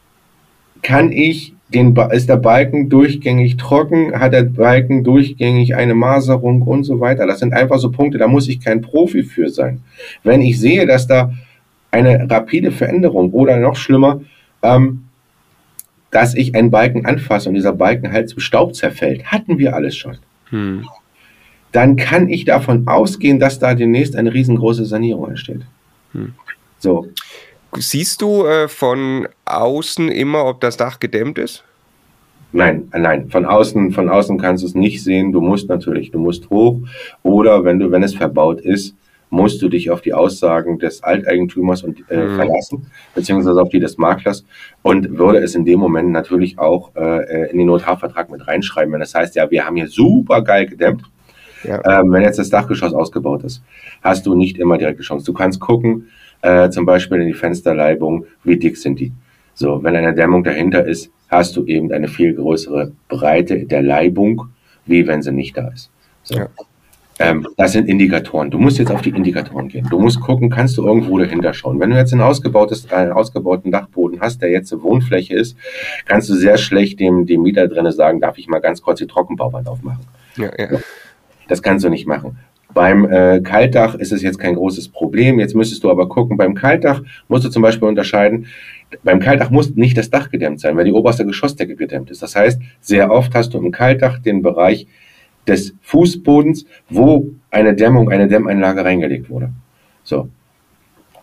kann ich den, ist der Balken durchgängig trocken? Hat der Balken durchgängig eine Maserung und so weiter? Das sind einfach so Punkte, da muss ich kein Profi für sein. Wenn ich sehe, dass da eine rapide Veränderung oder noch schlimmer, ähm, dass ich einen Balken anfasse und dieser Balken halt zum Staub zerfällt, hatten wir alles schon. Hm. Dann kann ich davon ausgehen, dass da demnächst eine riesengroße Sanierung entsteht. Hm. So. Siehst du äh, von außen immer, ob das Dach gedämmt ist? Nein, nein, von außen, von außen kannst du es nicht sehen. Du musst natürlich, du musst hoch, oder wenn du, wenn es verbaut ist, musst du dich auf die Aussagen des Alteigentümers und, äh, mhm. verlassen, beziehungsweise auf die des Maklers, und würde es in dem Moment natürlich auch äh, in den Notarvertrag mit reinschreiben, wenn das heißt, ja, wir haben hier super geil gedämmt. Ja. Ähm, wenn jetzt das Dachgeschoss ausgebaut ist, hast du nicht immer direkt die Chance. Du kannst gucken, äh, zum Beispiel in die Fensterleibung, wie dick sind die. So, wenn eine Dämmung dahinter ist, hast du eben eine viel größere Breite der Leibung, wie wenn sie nicht da ist. So. Ja. Ähm, das sind Indikatoren. Du musst jetzt auf die Indikatoren gehen. Du musst gucken, kannst du irgendwo dahinter schauen. Wenn du jetzt ein ausgebautes, einen ausgebauten Dachboden hast, der jetzt eine Wohnfläche ist, kannst du sehr schlecht dem, dem Mieter drinnen sagen, darf ich mal ganz kurz die Trockenbauwand aufmachen. Ja, ja. Das kannst du nicht machen. Beim äh, Kaltdach ist es jetzt kein großes Problem. Jetzt müsstest du aber gucken, beim Kaltdach musst du zum Beispiel unterscheiden, beim Kaltdach muss nicht das Dach gedämmt sein, weil die oberste Geschossdecke gedämmt ist. Das heißt, sehr oft hast du im Kaltdach den Bereich des Fußbodens, wo eine Dämmung, eine Dämmeinlage reingelegt wurde. So.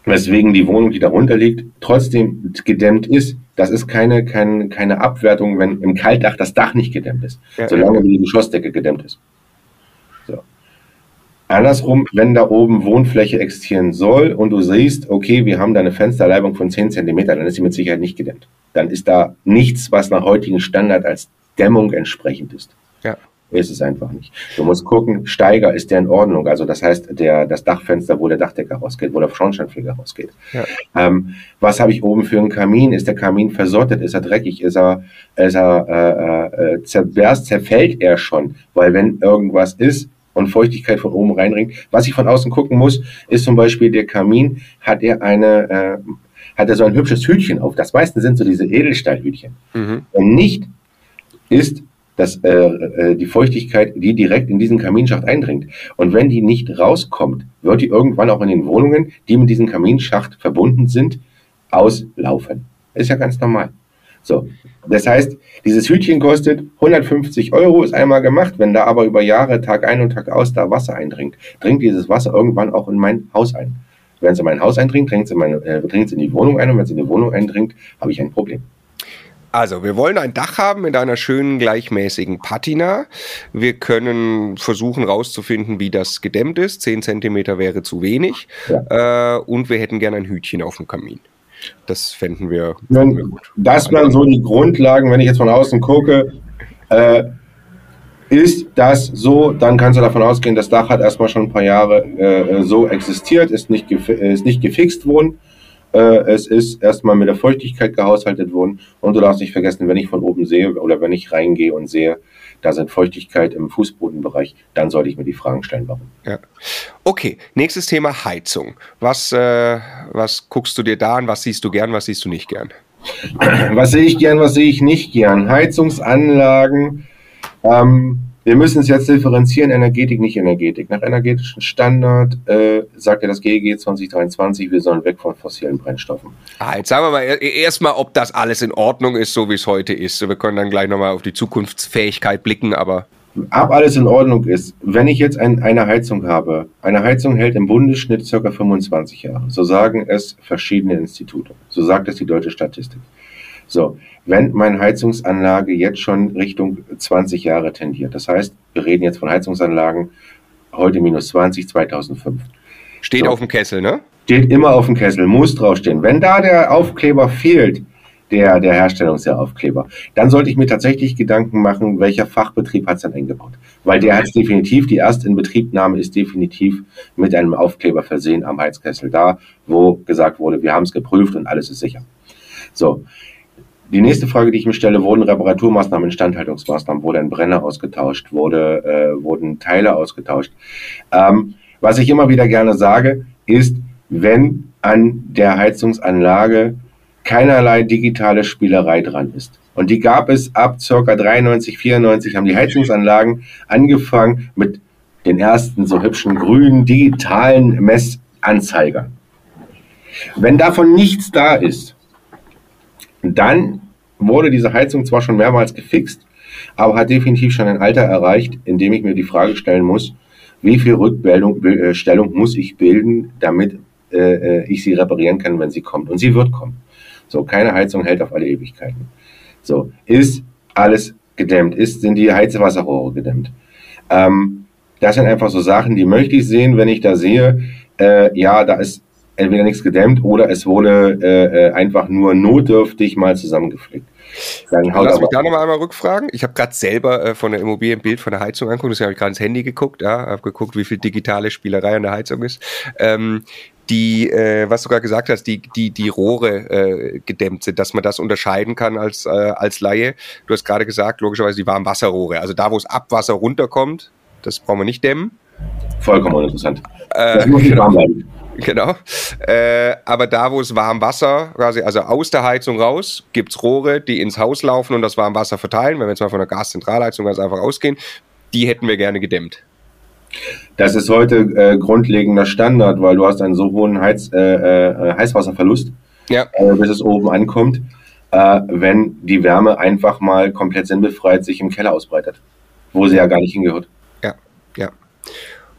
weswegen die Wohnung, die darunter liegt, trotzdem gedämmt ist. Das ist keine, keine, keine Abwertung, wenn im Kaltdach das Dach nicht gedämmt ist, ja, solange ja. die Geschossdecke gedämmt ist. So. Andersrum, wenn da oben Wohnfläche existieren soll und du siehst, okay, wir haben da eine Fensterleibung von zehn Zentimeter, dann ist sie mit Sicherheit nicht gedämmt. Dann ist da nichts, was nach heutigem Standard als Dämmung entsprechend ist. Ja. Ist es einfach nicht. Du musst gucken, Steiger, ist der in Ordnung? Also das heißt, der, das Dachfenster, wo der Dachdecker rausgeht, wo der Schornsteinfeger rausgeht. Ja. Ähm, was habe ich oben für einen Kamin? Ist der Kamin versottet? Ist er dreckig? Ist er, ist er äh, äh, zerberst, zerfällt er schon? Weil wenn irgendwas ist und Feuchtigkeit von oben reinringt, was ich von außen gucken muss, ist zum Beispiel der Kamin, hat er eine, äh, hat er so ein hübsches Hütchen auf? Das meiste sind so diese Edelstahlhütchen. Mhm. Wenn nicht, ist dass äh, äh, die Feuchtigkeit, die direkt in diesen Kaminschacht eindringt. Und wenn die nicht rauskommt, wird die irgendwann auch in den Wohnungen, die mit diesem Kaminschacht verbunden sind, auslaufen. Ist ja ganz normal. So, das heißt, dieses Hütchen kostet hundertfünfzig Euro, ist einmal gemacht. Wenn da aber über Jahre, Tag ein und Tag aus, da Wasser eindringt, dringt dieses Wasser irgendwann auch in mein Haus ein. Wenn es in mein Haus eindringt, dringt es in, meine, äh, dringt es in die Wohnung ein. Und wenn es in die Wohnung eindringt, habe ich ein Problem. Also, wir wollen ein Dach haben mit einer schönen gleichmäßigen Patina. Wir können versuchen rauszufinden, wie das gedämmt ist. Zehn Zentimeter wäre zu wenig. Ja. Äh, und wir hätten gerne ein Hütchen auf dem Kamin. Das fänden wir, fänden wir gut. Das wären so die Grundlagen, wenn ich jetzt von außen gucke. Äh, ist das so, dann kannst du davon ausgehen, das Dach hat erstmal schon ein paar Jahre äh, so existiert, ist nicht, gef- ist nicht gefixt worden. Es ist erstmal mit der Feuchtigkeit gehaushaltet worden und du darfst nicht vergessen, wenn ich von oben sehe oder wenn ich reingehe und sehe, da sind Feuchtigkeit im Fußbodenbereich, dann sollte ich mir die Fragen stellen, warum. Ja. Okay, nächstes Thema Heizung. Was, äh, was guckst du dir da an? Was siehst du gern, was siehst du nicht gern? Was sehe ich gern, was sehe ich nicht gern? Heizungsanlagen, ähm, wir müssen es jetzt differenzieren, Energetik, nicht Energetik. Nach energetischen Standard äh, sagt ja das G E G zwanzig dreiundzwanzig, wir sollen weg von fossilen Brennstoffen. Ah, jetzt sagen wir mal erstmal, ob das alles in Ordnung ist, so wie es heute ist. Wir können dann gleich nochmal auf die Zukunftsfähigkeit blicken, aber... Ob alles in Ordnung ist, wenn ich jetzt ein, eine Heizung habe, eine Heizung hält im Bundesschnitt ca. fünfundzwanzig Jahre. So sagen es verschiedene Institute. So sagt es die deutsche Statistik. So, wenn meine Heizungsanlage jetzt schon Richtung zwanzig Jahre tendiert, das heißt, wir reden jetzt von Heizungsanlagen heute minus zwanzig, zweitausendfünf. Steht so auf dem Kessel, ne? Steht immer auf dem Kessel, muss draufstehen. Wenn da der Aufkleber fehlt, der, der Herstellungsaufkleber, dann sollte ich mir tatsächlich Gedanken machen, welcher Fachbetrieb hat es dann eingebaut. Weil der hat es definitiv, die Erstinbetriebnahme ist definitiv mit einem Aufkleber versehen am Heizkessel da, wo gesagt wurde, wir haben es geprüft und alles ist sicher. So. Die nächste Frage, die ich mir stelle, wurden Reparaturmaßnahmen, Instandhaltungsmaßnahmen, wurde ein Brenner ausgetauscht, wurde, äh, wurden Teile ausgetauscht. Ähm, was ich immer wieder gerne sage, ist, wenn an der Heizungsanlage keinerlei digitale Spielerei dran ist. Und die gab es ab ca. dreiundneunzig, vierundneunzig, haben die Heizungsanlagen angefangen mit den ersten so hübschen grünen digitalen Messanzeigern. Wenn davon nichts da ist, dann wurde diese Heizung zwar schon mehrmals gefixt, aber hat definitiv schon ein Alter erreicht, in dem ich mir die Frage stellen muss, wie viel Rückstellung muss ich bilden, damit äh, ich sie reparieren kann, wenn sie kommt. Und sie wird kommen. So, keine Heizung hält auf alle Ewigkeiten. So, ist alles gedämmt? Ist, sind die Heizwasserrohre gedämmt? Ähm, das sind einfach so Sachen, die möchte ich sehen, wenn ich da sehe, äh, ja, da ist entweder nichts gedämmt oder es wurde äh, einfach nur notdürftig mal zusammengeflickt. Dann haut Lass mich da nochmal einmal rückfragen. Ich habe gerade selber äh, von der Immobilie ein Bild von der Heizung angeguckt. Deswegen habe ich gerade ins Handy geguckt. Ja, habe geguckt, wie viel digitale Spielerei an der Heizung ist. Ähm, die, äh, was du gerade gesagt hast, die, die, die Rohre äh, gedämmt sind, dass man das unterscheiden kann als, äh, als Laie. Du hast gerade gesagt, logischerweise die Warmwasserrohre. Also da, wo das Abwasser runterkommt, das brauchen wir nicht dämmen. Vollkommen uninteressant. Äh, das muss nicht warm bleiben. Genau, äh, aber da, wo es Warmwasser, quasi, also aus der Heizung raus, gibt's Rohre, die ins Haus laufen und das Warmwasser verteilen. Wenn wir jetzt mal von der Gaszentralheizung ganz einfach ausgehen, die hätten wir gerne gedämmt. Das ist heute äh, grundlegender Standard, weil du hast einen so hohen Heiz, äh, äh, Heißwasserverlust, ja. äh, bis es oben ankommt, äh, wenn die Wärme einfach mal komplett sinnbefreit sich im Keller ausbreitet, wo sie ja gar nicht hingehört. Ja, ja.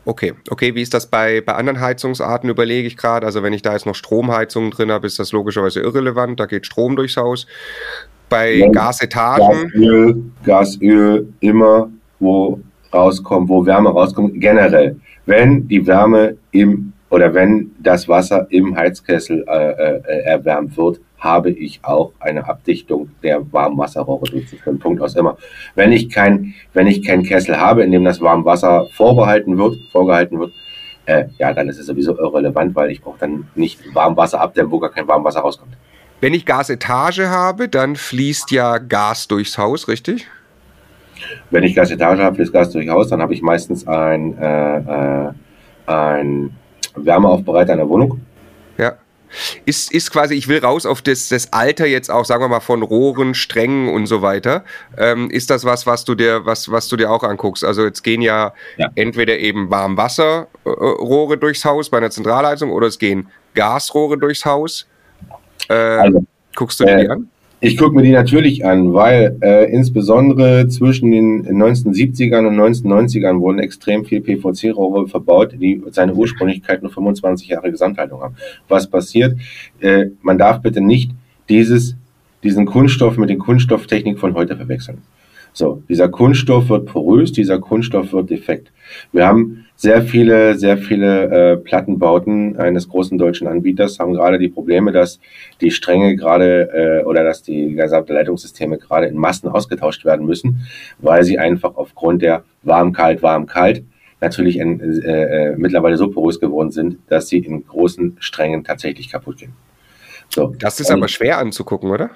Okay, okay, wie ist das bei, bei anderen Heizungsarten, überlege ich gerade. Also wenn ich da jetzt noch Stromheizungen drin habe, ist das logischerweise irrelevant, da geht Strom durchs Haus. Bei ja, Gasetagen? Gasöl, Gasöl immer, wo rauskommt, wo Wärme rauskommt, generell. Wenn die Wärme im, oder wenn das Wasser im Heizkessel äh, äh, erwärmt wird, habe ich auch eine Abdichtung der Warmwasserrohre durchzuführen. Punkt aus immer. Wenn ich kein, wenn ich keinen Kessel habe, in dem das Warmwasser vorbehalten wird, vorgehalten wird, äh, ja, dann ist es sowieso irrelevant, weil ich brauche dann nicht Warmwasser abdämmen, wo gar kein Warmwasser rauskommt. Wenn ich Gasetage habe, dann fließt ja Gas durchs Haus, richtig? Wenn ich Gasetage habe, fließt Gas durchs Haus, dann habe ich meistens ein, äh, äh, ein Wärmeaufbereiter in der Wohnung. Ja. Ist, ist quasi, ich will raus auf das, das Alter jetzt auch, sagen wir mal, von Rohren, Strängen und so weiter. Ähm, ist das was, was du dir, was, was du dir auch anguckst? Also jetzt gehen ja, ja. entweder eben Warmwasserrohre äh, durchs Haus bei einer Zentralheizung oder es gehen Gasrohre durchs Haus. Äh, also, guckst du dir äh, die an? Ich gucke mir die natürlich an, weil äh, insbesondere zwischen den neunzehnhundertsiebzigern und neunzehnhundertneunzigern wurden extrem viel P V C-Rohre verbaut, die seine Ursprünglichkeit nur fünfundzwanzig Jahre Gesamthaltung haben. Was passiert? Äh, man darf bitte nicht dieses, diesen Kunststoff mit den Kunststofftechnik von heute verwechseln. So, dieser Kunststoff wird porös, dieser Kunststoff wird defekt. Wir haben sehr viele, sehr viele äh, Plattenbauten eines großen deutschen Anbieters, haben gerade die Probleme, dass die Stränge gerade äh, oder dass die gesamte Leitungssysteme gerade in Massen ausgetauscht werden müssen, weil sie einfach aufgrund der warm-kalt, warm-kalt natürlich in, äh, äh, mittlerweile so porös geworden sind, dass sie in großen Strängen tatsächlich kaputt gehen. So. Das ist aber schwer anzugucken, oder?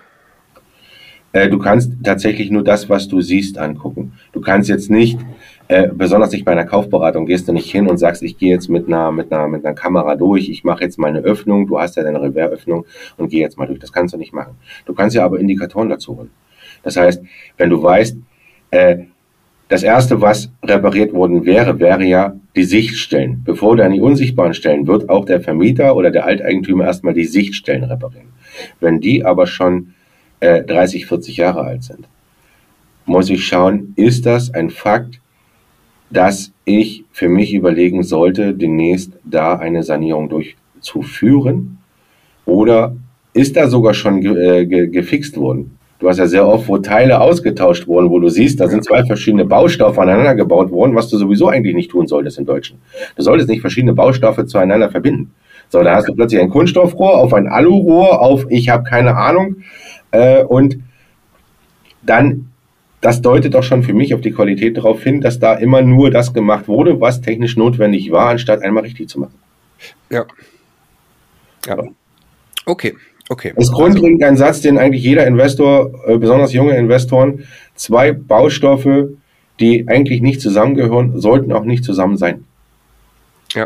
Du kannst tatsächlich nur das, was du siehst, angucken. Du kannst jetzt nicht, äh, besonders nicht bei einer Kaufberatung, gehst du nicht hin und sagst, ich gehe jetzt mit einer, mit einer, mit einer Kamera durch, ich mache jetzt mal eine Öffnung, du hast ja deine Revers-Öffnung und geh jetzt mal durch. Das kannst du nicht machen. Du kannst ja aber Indikatoren dazu holen. Das heißt, wenn du weißt, äh, das erste, was repariert worden wäre, wäre ja die Sichtstellen. Bevor du an die unsichtbaren Stellen wird auch der Vermieter oder der Alteigentümer erstmal die Sichtstellen reparieren. Wenn die aber schon dreißig, vierzig Jahre alt sind, muss ich schauen, ist das ein Fakt, dass ich für mich überlegen sollte, demnächst da eine Sanierung durchzuführen, oder ist da sogar schon ge- ge- gefixt worden? Du hast ja sehr oft, wo Teile ausgetauscht wurden, wo du siehst, da sind zwei verschiedene Baustoffe aneinander gebaut worden, was du sowieso eigentlich nicht tun solltest im Deutschen. Du solltest nicht verschiedene Baustoffe zueinander verbinden. So, da hast du plötzlich ein Kunststoffrohr auf ein Alurohr, auf ich habe keine Ahnung. Äh, und dann, das deutet doch schon für mich auf die Qualität darauf hin, dass da immer nur das gemacht wurde, was technisch notwendig war, anstatt einmal richtig zu machen. Ja. Ja. Okay, okay. Das ist grundlegend ein Satz, den eigentlich jeder Investor, äh, besonders junge Investoren, zwei Baustoffe, die eigentlich nicht zusammengehören, sollten auch nicht zusammen sein. Ja.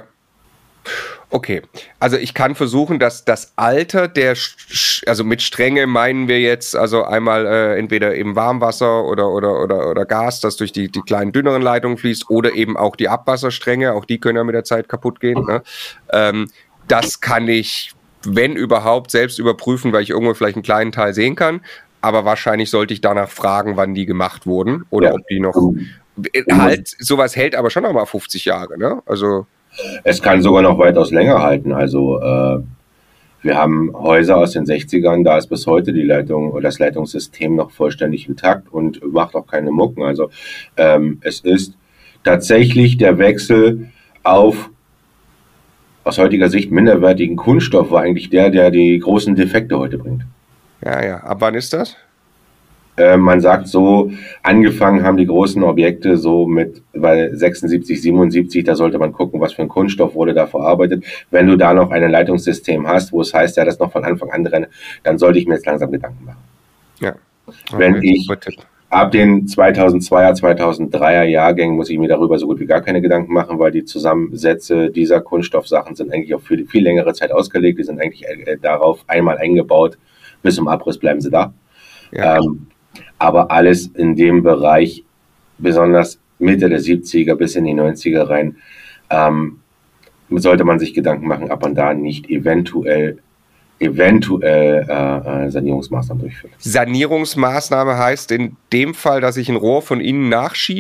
Okay, also ich kann versuchen, dass das Alter der, also mit Stränge meinen wir jetzt also einmal äh, entweder eben Warmwasser oder oder oder oder Gas, das durch die die kleinen dünneren Leitungen fließt, oder eben auch die Abwasserstränge, auch die können ja mit der Zeit kaputt gehen. Ne? Ähm, das kann ich, wenn überhaupt, selbst überprüfen, weil ich irgendwo vielleicht einen kleinen Teil sehen kann. Aber wahrscheinlich sollte ich danach fragen, wann die gemacht wurden oder ja. ob die noch halt sowas hält, aber schon noch mal fünfzig Jahre, ne? Also es kann sogar noch weitaus länger halten. Also äh, wir haben Häuser aus den sechzigern, da ist bis heute die Leitung oder das Leitungssystem noch vollständig intakt und macht auch keine Mucken. Also ähm, es ist tatsächlich der Wechsel auf aus heutiger Sicht minderwertigen Kunststoff war eigentlich der, der die großen Defekte heute bringt. Ja, ja. Ab wann ist das? Äh, man sagt so, angefangen haben die großen Objekte so mit, weil sechsundsiebzig, siebenundsiebzig, da sollte man gucken, was für ein Kunststoff wurde da verarbeitet. Wenn du da noch ein Leitungssystem hast, wo es heißt, ja, das noch von Anfang an drin, dann sollte ich mir jetzt langsam Gedanken machen. Ja. Okay. Wenn ich ab den zweitausendzweier, zweitausenddreier Jahrgängen muss ich mir darüber so gut wie gar keine Gedanken machen, weil die Zusammensätze dieser Kunststoffsachen sind eigentlich auf viel, viel längere Zeit ausgelegt. Die sind eigentlich äh, darauf einmal eingebaut, bis zum Abriss bleiben sie da. Ja. Ähm, aber alles in dem Bereich, besonders Mitte der siebziger bis in die neunziger rein, ähm, sollte man sich Gedanken machen, ob man da nicht eventuell eventuell äh, Sanierungsmaßnahmen durchführt. Sanierungsmaßnahme heißt in dem Fall, dass ich ein Rohr von innen nachschiebe?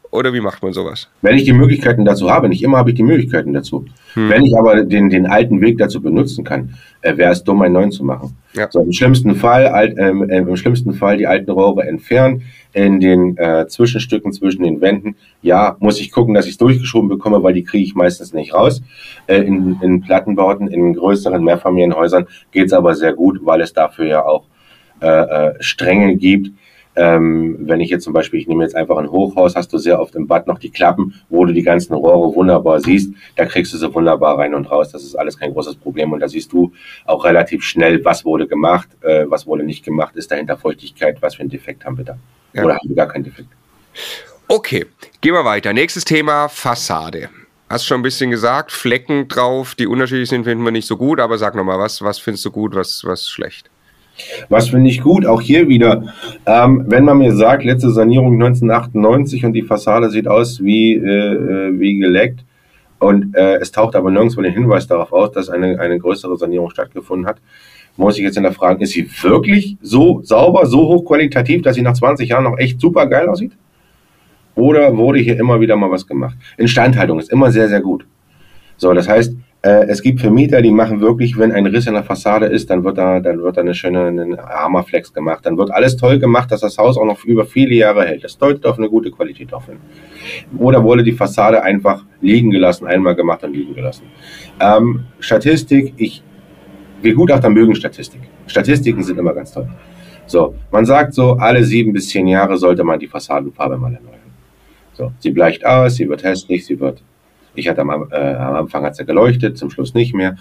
Oder wie macht man sowas? Wenn ich die Möglichkeiten dazu habe, nicht immer habe ich die Möglichkeiten dazu. Hm. Wenn ich aber den, den alten Weg dazu benutzen kann, äh, wäre es dumm, einen neuen zu machen. Ja. So, im schlimmsten Fall, alt, äh, im schlimmsten Fall die alten Rohre entfernen, in den äh, Zwischenstücken zwischen den Wänden. Ja, muss ich gucken, dass ich es durchgeschoben bekomme, weil die kriege ich meistens nicht raus. Äh, in, in Plattenbauten, in größeren Mehrfamilienhäusern geht es aber sehr gut, weil es dafür ja auch äh, äh, Stränge gibt. Ähm, wenn ich jetzt zum Beispiel, ich nehme jetzt einfach ein Hochhaus, hast du sehr oft im Bad noch die Klappen, wo du die ganzen Rohre wunderbar siehst. Da kriegst du sie wunderbar rein und raus. Das ist alles kein großes Problem. Und da siehst du auch relativ schnell, was wurde gemacht, äh, was wurde nicht gemacht. Ist dahinter Feuchtigkeit? Was für einen Defekt haben wir da? Ja. Oder haben wir gar keinen Defekt? Okay, gehen wir weiter. Nächstes Thema, Fassade. Hast schon ein bisschen gesagt, Flecken drauf, die unterschiedlich sind, finden wir nicht so gut. Aber sag nochmal, was, was findest du gut, was, was schlecht? Was finde ich gut, auch hier wieder, ähm, wenn man mir sagt, letzte Sanierung neunzehnhundertachtundneunzig und die Fassade sieht aus wie, äh, wie geleckt und äh, es taucht aber nirgendwo den Hinweis darauf aus, dass eine, eine größere Sanierung stattgefunden hat, muss ich jetzt hinterfragen, ist sie wirklich so sauber, so hochqualitativ, dass sie nach zwanzig Jahren noch echt super geil aussieht? Oder wurde hier immer wieder mal was gemacht? Instandhaltung ist immer sehr, sehr gut. So, das heißt, es gibt Vermieter, die machen wirklich, wenn ein Riss in der Fassade ist, dann wird da, dann wird da eine schöne eine Armaflex gemacht. Dann wird alles toll gemacht, dass das Haus auch noch über viele Jahre hält. Das deutet auf eine gute Qualität auf hin. Oder wurde die Fassade einfach liegen gelassen, einmal gemacht und liegen gelassen. Ähm, Statistik, ich, wir Gutachter mögen Statistik. Statistiken sind immer ganz toll. So, man sagt so, alle sieben bis zehn Jahre sollte man die Fassadenfarbe mal erneuern. So, sie bleicht aus, sie wird hässlich, sie wird Ich hatte am, äh, am Anfang hat sie geleuchtet, zum Schluss nicht mehr.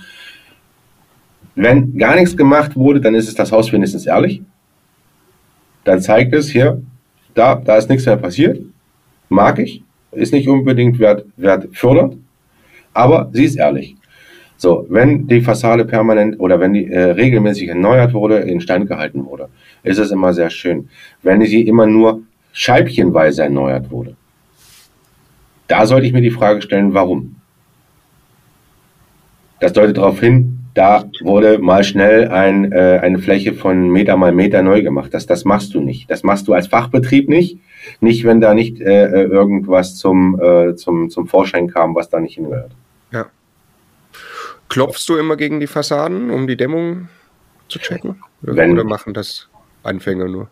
Wenn gar nichts gemacht wurde, dann ist es das Haus wenigstens ehrlich. Dann zeigt es hier, da, da ist nichts mehr passiert. Mag ich. Ist nicht unbedingt wert, wert fördernd. Aber sie ist ehrlich. So, wenn die Fassade permanent oder wenn die äh, regelmäßig erneuert wurde, in Stand gehalten wurde, ist es immer sehr schön. Wenn sie immer nur scheibchenweise erneuert wurde, da sollte ich mir die Frage stellen, warum? Das deutet darauf hin, da wurde mal schnell ein, äh, eine Fläche von Meter mal Meter neu gemacht. Das, das machst du nicht. Das machst du als Fachbetrieb nicht. Nicht, wenn da nicht äh, irgendwas zum, äh, zum, zum Vorschein kam, was da nicht hingehört. Ja. Klopfst du immer gegen die Fassaden, um die Dämmung zu checken? Oder, wenn, oder machen das Anfänger nur?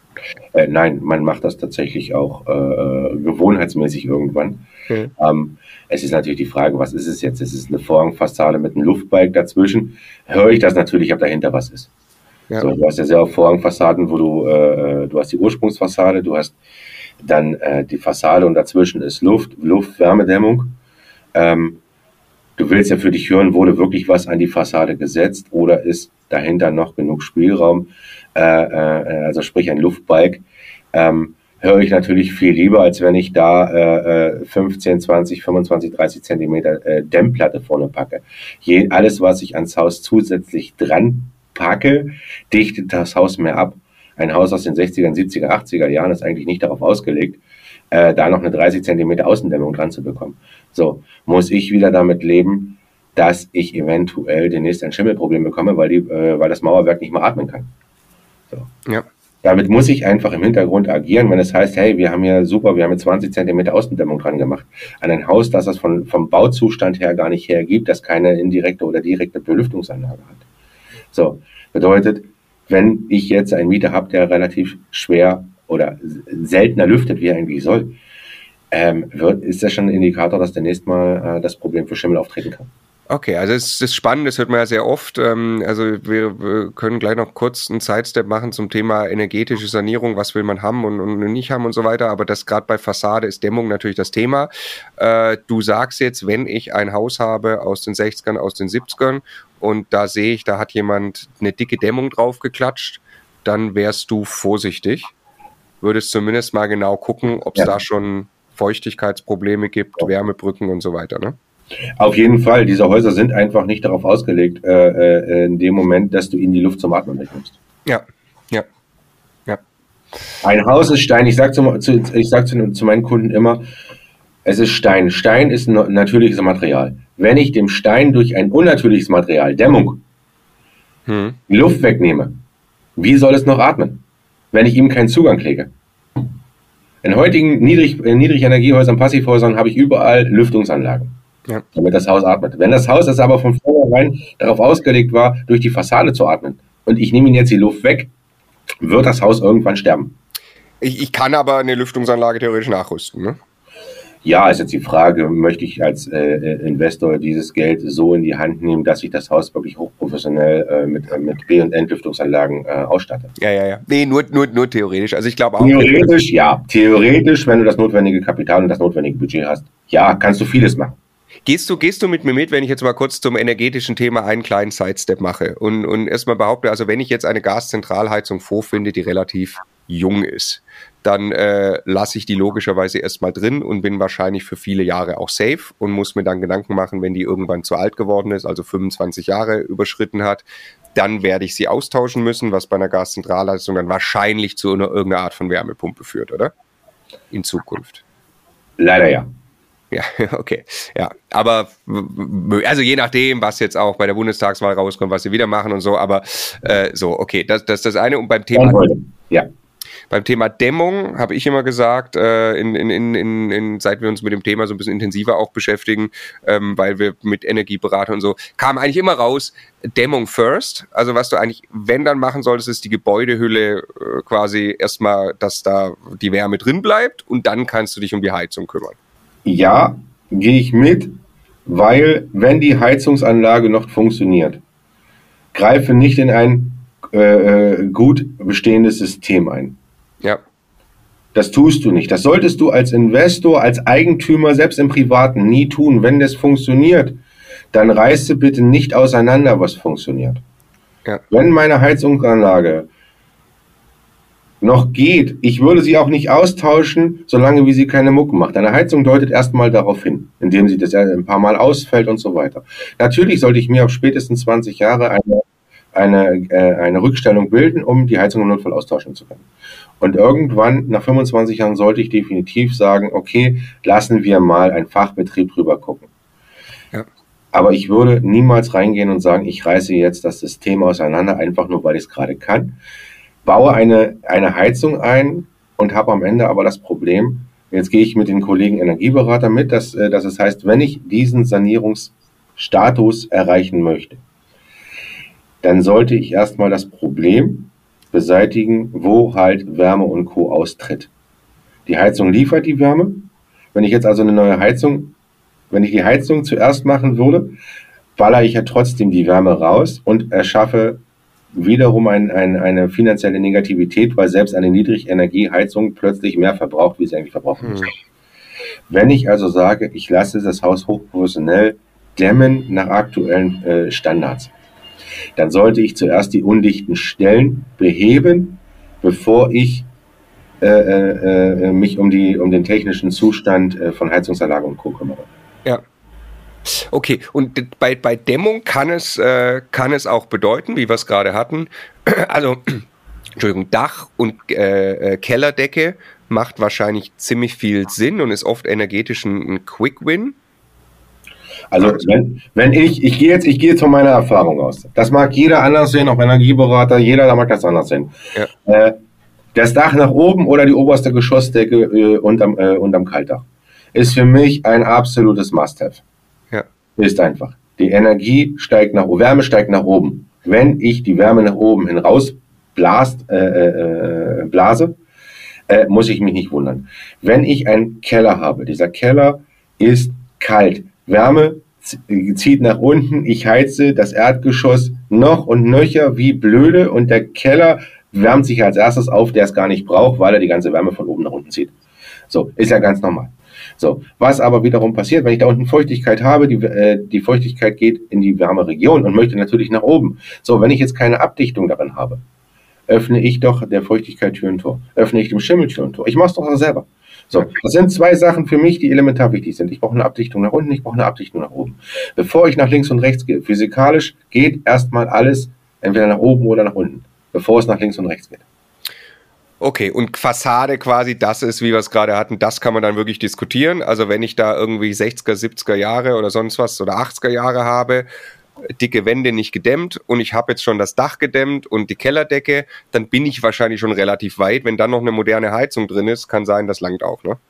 Äh, nein, man macht das tatsächlich auch äh, gewohnheitsmäßig irgendwann. Mhm. Ähm, es ist natürlich die Frage, was ist es jetzt? Ist es eine Vorhangfassade mit einem Luftbalg dazwischen? Höre ich das natürlich, ob dahinter was ist. Ja. So, du hast ja sehr oft Vorhangfassaden, wo du, äh, du hast die Ursprungsfassade, du hast dann äh, die Fassade und dazwischen ist Luft, Luft-Wärmedämmung. Ähm, du willst ja für dich hören, wurde wirklich was an die Fassade gesetzt oder ist dahinter noch genug Spielraum? Äh, äh, also sprich ein Luftbalg, ähm, höre ich natürlich viel lieber, als wenn ich da äh, fünfzehn, zwanzig, fünfundzwanzig, dreißig Zentimeter äh, Dämmplatte vorne packe. Je, alles, was ich ans Haus zusätzlich dran packe, dichtet das Haus mehr ab. Ein Haus aus den sechziger, siebziger, achtziger Jahren ist eigentlich nicht darauf ausgelegt, äh, da noch eine dreißig Zentimeter Außendämmung dran zu bekommen. So, muss ich wieder damit leben, dass ich eventuell demnächst ein Schimmelproblem bekomme, weil, die, äh, weil das Mauerwerk nicht mehr atmen kann. So. Ja. Damit muss ich einfach im Hintergrund agieren, wenn es heißt, hey, wir haben hier super, wir haben hier zwanzig Zentimeter Außendämmung dran gemacht. An ein Haus, das das von, vom Bauzustand her gar nicht hergibt, das keine indirekte oder direkte Belüftungsanlage hat. So, bedeutet, wenn ich jetzt einen Mieter habe, der relativ schwer oder seltener lüftet, wie er eigentlich soll, ähm, wird, ist das schon ein Indikator, dass demnächst mal äh, das Problem für Schimmel auftreten kann. Okay, also es ist spannend, das hört man ja sehr oft. Also wir, wir können gleich noch kurz einen Sidestep machen zum Thema energetische Sanierung, was will man haben und, und nicht haben und so weiter, aber das gerade bei Fassade ist Dämmung natürlich das Thema. Du sagst jetzt, wenn ich ein Haus habe aus den sechzigern, aus den siebzigern und da sehe ich, da hat jemand eine dicke Dämmung drauf geklatscht, dann wärst du vorsichtig, würdest zumindest mal genau gucken, ob es ja. da schon Feuchtigkeitsprobleme gibt, ja. Wärmebrücken und so weiter, ne? Auf jeden Fall, diese Häuser sind einfach nicht darauf ausgelegt, äh, äh, in dem Moment, dass du ihnen die Luft zum Atmen wegnimmst. Ja, ja, ja. Ein Haus ist Stein. Ich sage zu, zu, ich sag zu, zu meinen Kunden immer, es ist Stein. Stein ist ein natürliches Material. Wenn ich dem Stein durch ein unnatürliches Material, Dämmung, hm. die Luft wegnehme, wie soll es noch atmen, wenn ich ihm keinen Zugang lege? In heutigen Niedrig, äh, Niedrigenergiehäusern, Passivhäusern habe ich überall Lüftungsanlagen, ja, damit das Haus atmet. Wenn das Haus das aber von vornherein darauf ausgelegt war, durch die Fassade zu atmen und ich nehme Ihnen jetzt die Luft weg, wird das Haus irgendwann sterben. Ich, ich kann aber eine Lüftungsanlage theoretisch nachrüsten, ne? Ja, ist jetzt die Frage, möchte ich als äh, Investor dieses Geld so in die Hand nehmen, dass ich das Haus wirklich hochprofessionell äh, mit, äh, mit B- und Entlüftungsanlagen äh, ausstatte? Ja, ja, ja. Nee, nur, nur, nur theoretisch. Also ich glaube auch. Theoretisch, ja. Theoretisch, wenn du das notwendige Kapital und das notwendige Budget hast, ja, kannst du vieles machen. Gehst du, gehst du mit mir mit, wenn ich jetzt mal kurz zum energetischen Thema einen kleinen Sidestep mache und, und erstmal behaupte, also wenn ich jetzt eine Gaszentralheizung vorfinde, die relativ jung ist, dann äh, lasse ich die logischerweise erstmal drin und bin wahrscheinlich für viele Jahre auch safe und muss mir dann Gedanken machen, wenn die irgendwann zu alt geworden ist, also fünfundzwanzig Jahre überschritten hat, dann werde ich sie austauschen müssen, was bei einer Gaszentralheizung dann wahrscheinlich zu einer, irgendeiner Art von Wärmepumpe führt, oder? In Zukunft. Leider ja. Ja, okay. Ja, aber also je nachdem, was jetzt auch bei der Bundestagswahl rauskommt, was sie wieder machen und so, aber äh, so, okay, das, das ist das eine. Und beim Thema, ja. beim Thema Dämmung habe ich immer gesagt, äh, in, in, in, in, seit wir uns mit dem Thema so ein bisschen intensiver auch beschäftigen, ähm, weil wir mit Energieberatern und so, kam eigentlich immer raus, Dämmung first. Also was du eigentlich, wenn dann machen solltest, ist die Gebäudehülle äh, quasi erstmal, dass da die Wärme drin bleibt und dann kannst du dich um die Heizung kümmern. Ja, gehe ich mit, weil wenn die Heizungsanlage noch funktioniert, greife nicht in ein äh, gut bestehendes System ein. Ja. Das tust du nicht. Das solltest du als Investor, als Eigentümer, selbst im Privaten nie tun. Wenn das funktioniert, dann reiße bitte nicht auseinander, was funktioniert. Ja. Wenn meine Heizungsanlage noch geht, ich würde sie auch nicht austauschen, solange wie sie keine Mucke macht. Eine Heizung deutet erstmal darauf hin, indem sie das ein paar Mal ausfällt und so weiter. Natürlich sollte ich mir auf spätestens zwanzig Jahre eine, eine, äh, eine Rückstellung bilden, um die Heizung im Notfall austauschen zu können. Und irgendwann, nach fünfundzwanzig Jahren, sollte ich definitiv sagen, okay, lassen wir mal einen Fachbetrieb drüber gucken. Ja. Aber ich würde niemals reingehen und sagen, ich reiße jetzt das System auseinander, einfach nur, weil ich es gerade kann. Baue eine, eine Heizung ein und habe am Ende aber das Problem, jetzt gehe ich mit den Kollegen Energieberater mit, dass, dass es heißt, wenn ich diesen Sanierungsstatus erreichen möchte, dann sollte ich erstmal das Problem beseitigen, wo halt Wärme und Co. austritt. Die Heizung liefert die Wärme. Wenn ich jetzt also eine neue Heizung, wenn ich die Heizung zuerst machen würde, ballere ich ja trotzdem die Wärme raus und erschaffe wiederum ein, ein, eine finanzielle Negativität, weil selbst eine Niedrigenergieheizung plötzlich mehr verbraucht, wie sie eigentlich verbrauchen muss. Mhm. Wenn ich also sage, ich lasse das Haus hochprofessionell dämmen nach aktuellen äh, Standards, dann sollte ich zuerst die undichten Stellen beheben, bevor ich äh, äh, mich um, die, um den technischen Zustand äh, von Heizungsanlagen und Co. kümmere. Ja. Okay, und bei, bei Dämmung kann es, äh, kann es auch bedeuten, wie wir es gerade hatten, also, Entschuldigung, Dach und äh, Kellerdecke macht wahrscheinlich ziemlich viel Sinn und ist oft energetisch ein, ein Quick-Win. Also, wenn, wenn ich, ich gehe jetzt, ich gehe jetzt von meiner Erfahrung aus. Das mag jeder anders sehen, auch Energieberater, jeder da mag das anders sehen. Ja. Äh, das Dach nach oben oder die oberste Geschossdecke äh, unterm, äh, unterm Kaltdach ist für mich ein absolutes Must-Have. Ist einfach. Die Energie steigt nach oben, Wärme steigt nach oben. Wenn ich die Wärme nach oben hin raus blast, äh, äh, blase, äh, muss ich mich nicht wundern. Wenn ich einen Keller habe, dieser Keller ist kalt, Wärme zieht nach unten, ich heize das Erdgeschoss noch und nöcher wie blöde und der Keller wärmt sich als erstes auf, der es gar nicht braucht, weil er die ganze Wärme von oben nach unten zieht. So, ist ja ganz normal. So, was aber wiederum passiert, wenn ich da unten Feuchtigkeit habe, die, äh, die Feuchtigkeit geht in die Wärmeregion und möchte natürlich nach oben. So, wenn ich jetzt keine Abdichtung darin habe, öffne ich doch der Feuchtigkeit Tür und Tor, öffne ich dem Schimmel Tür und Tor. Ich mache es doch auch selber. So, das sind zwei Sachen für mich, die elementar wichtig sind. Ich brauche eine Abdichtung nach unten, ich brauche eine Abdichtung nach oben. Bevor ich nach links und rechts gehe, physikalisch geht erstmal alles entweder nach oben oder nach unten, bevor es nach links und rechts geht. Okay, und Fassade quasi, das ist, wie wir es gerade hatten, das kann man dann wirklich diskutieren. Also wenn ich da irgendwie sechziger, siebziger Jahre oder sonst was oder achtziger Jahre habe, dicke Wände nicht gedämmt und ich habe jetzt schon das Dach gedämmt und die Kellerdecke, dann bin ich wahrscheinlich schon relativ weit. Wenn dann noch eine moderne Heizung drin ist, kann sein, das langt auch, ne?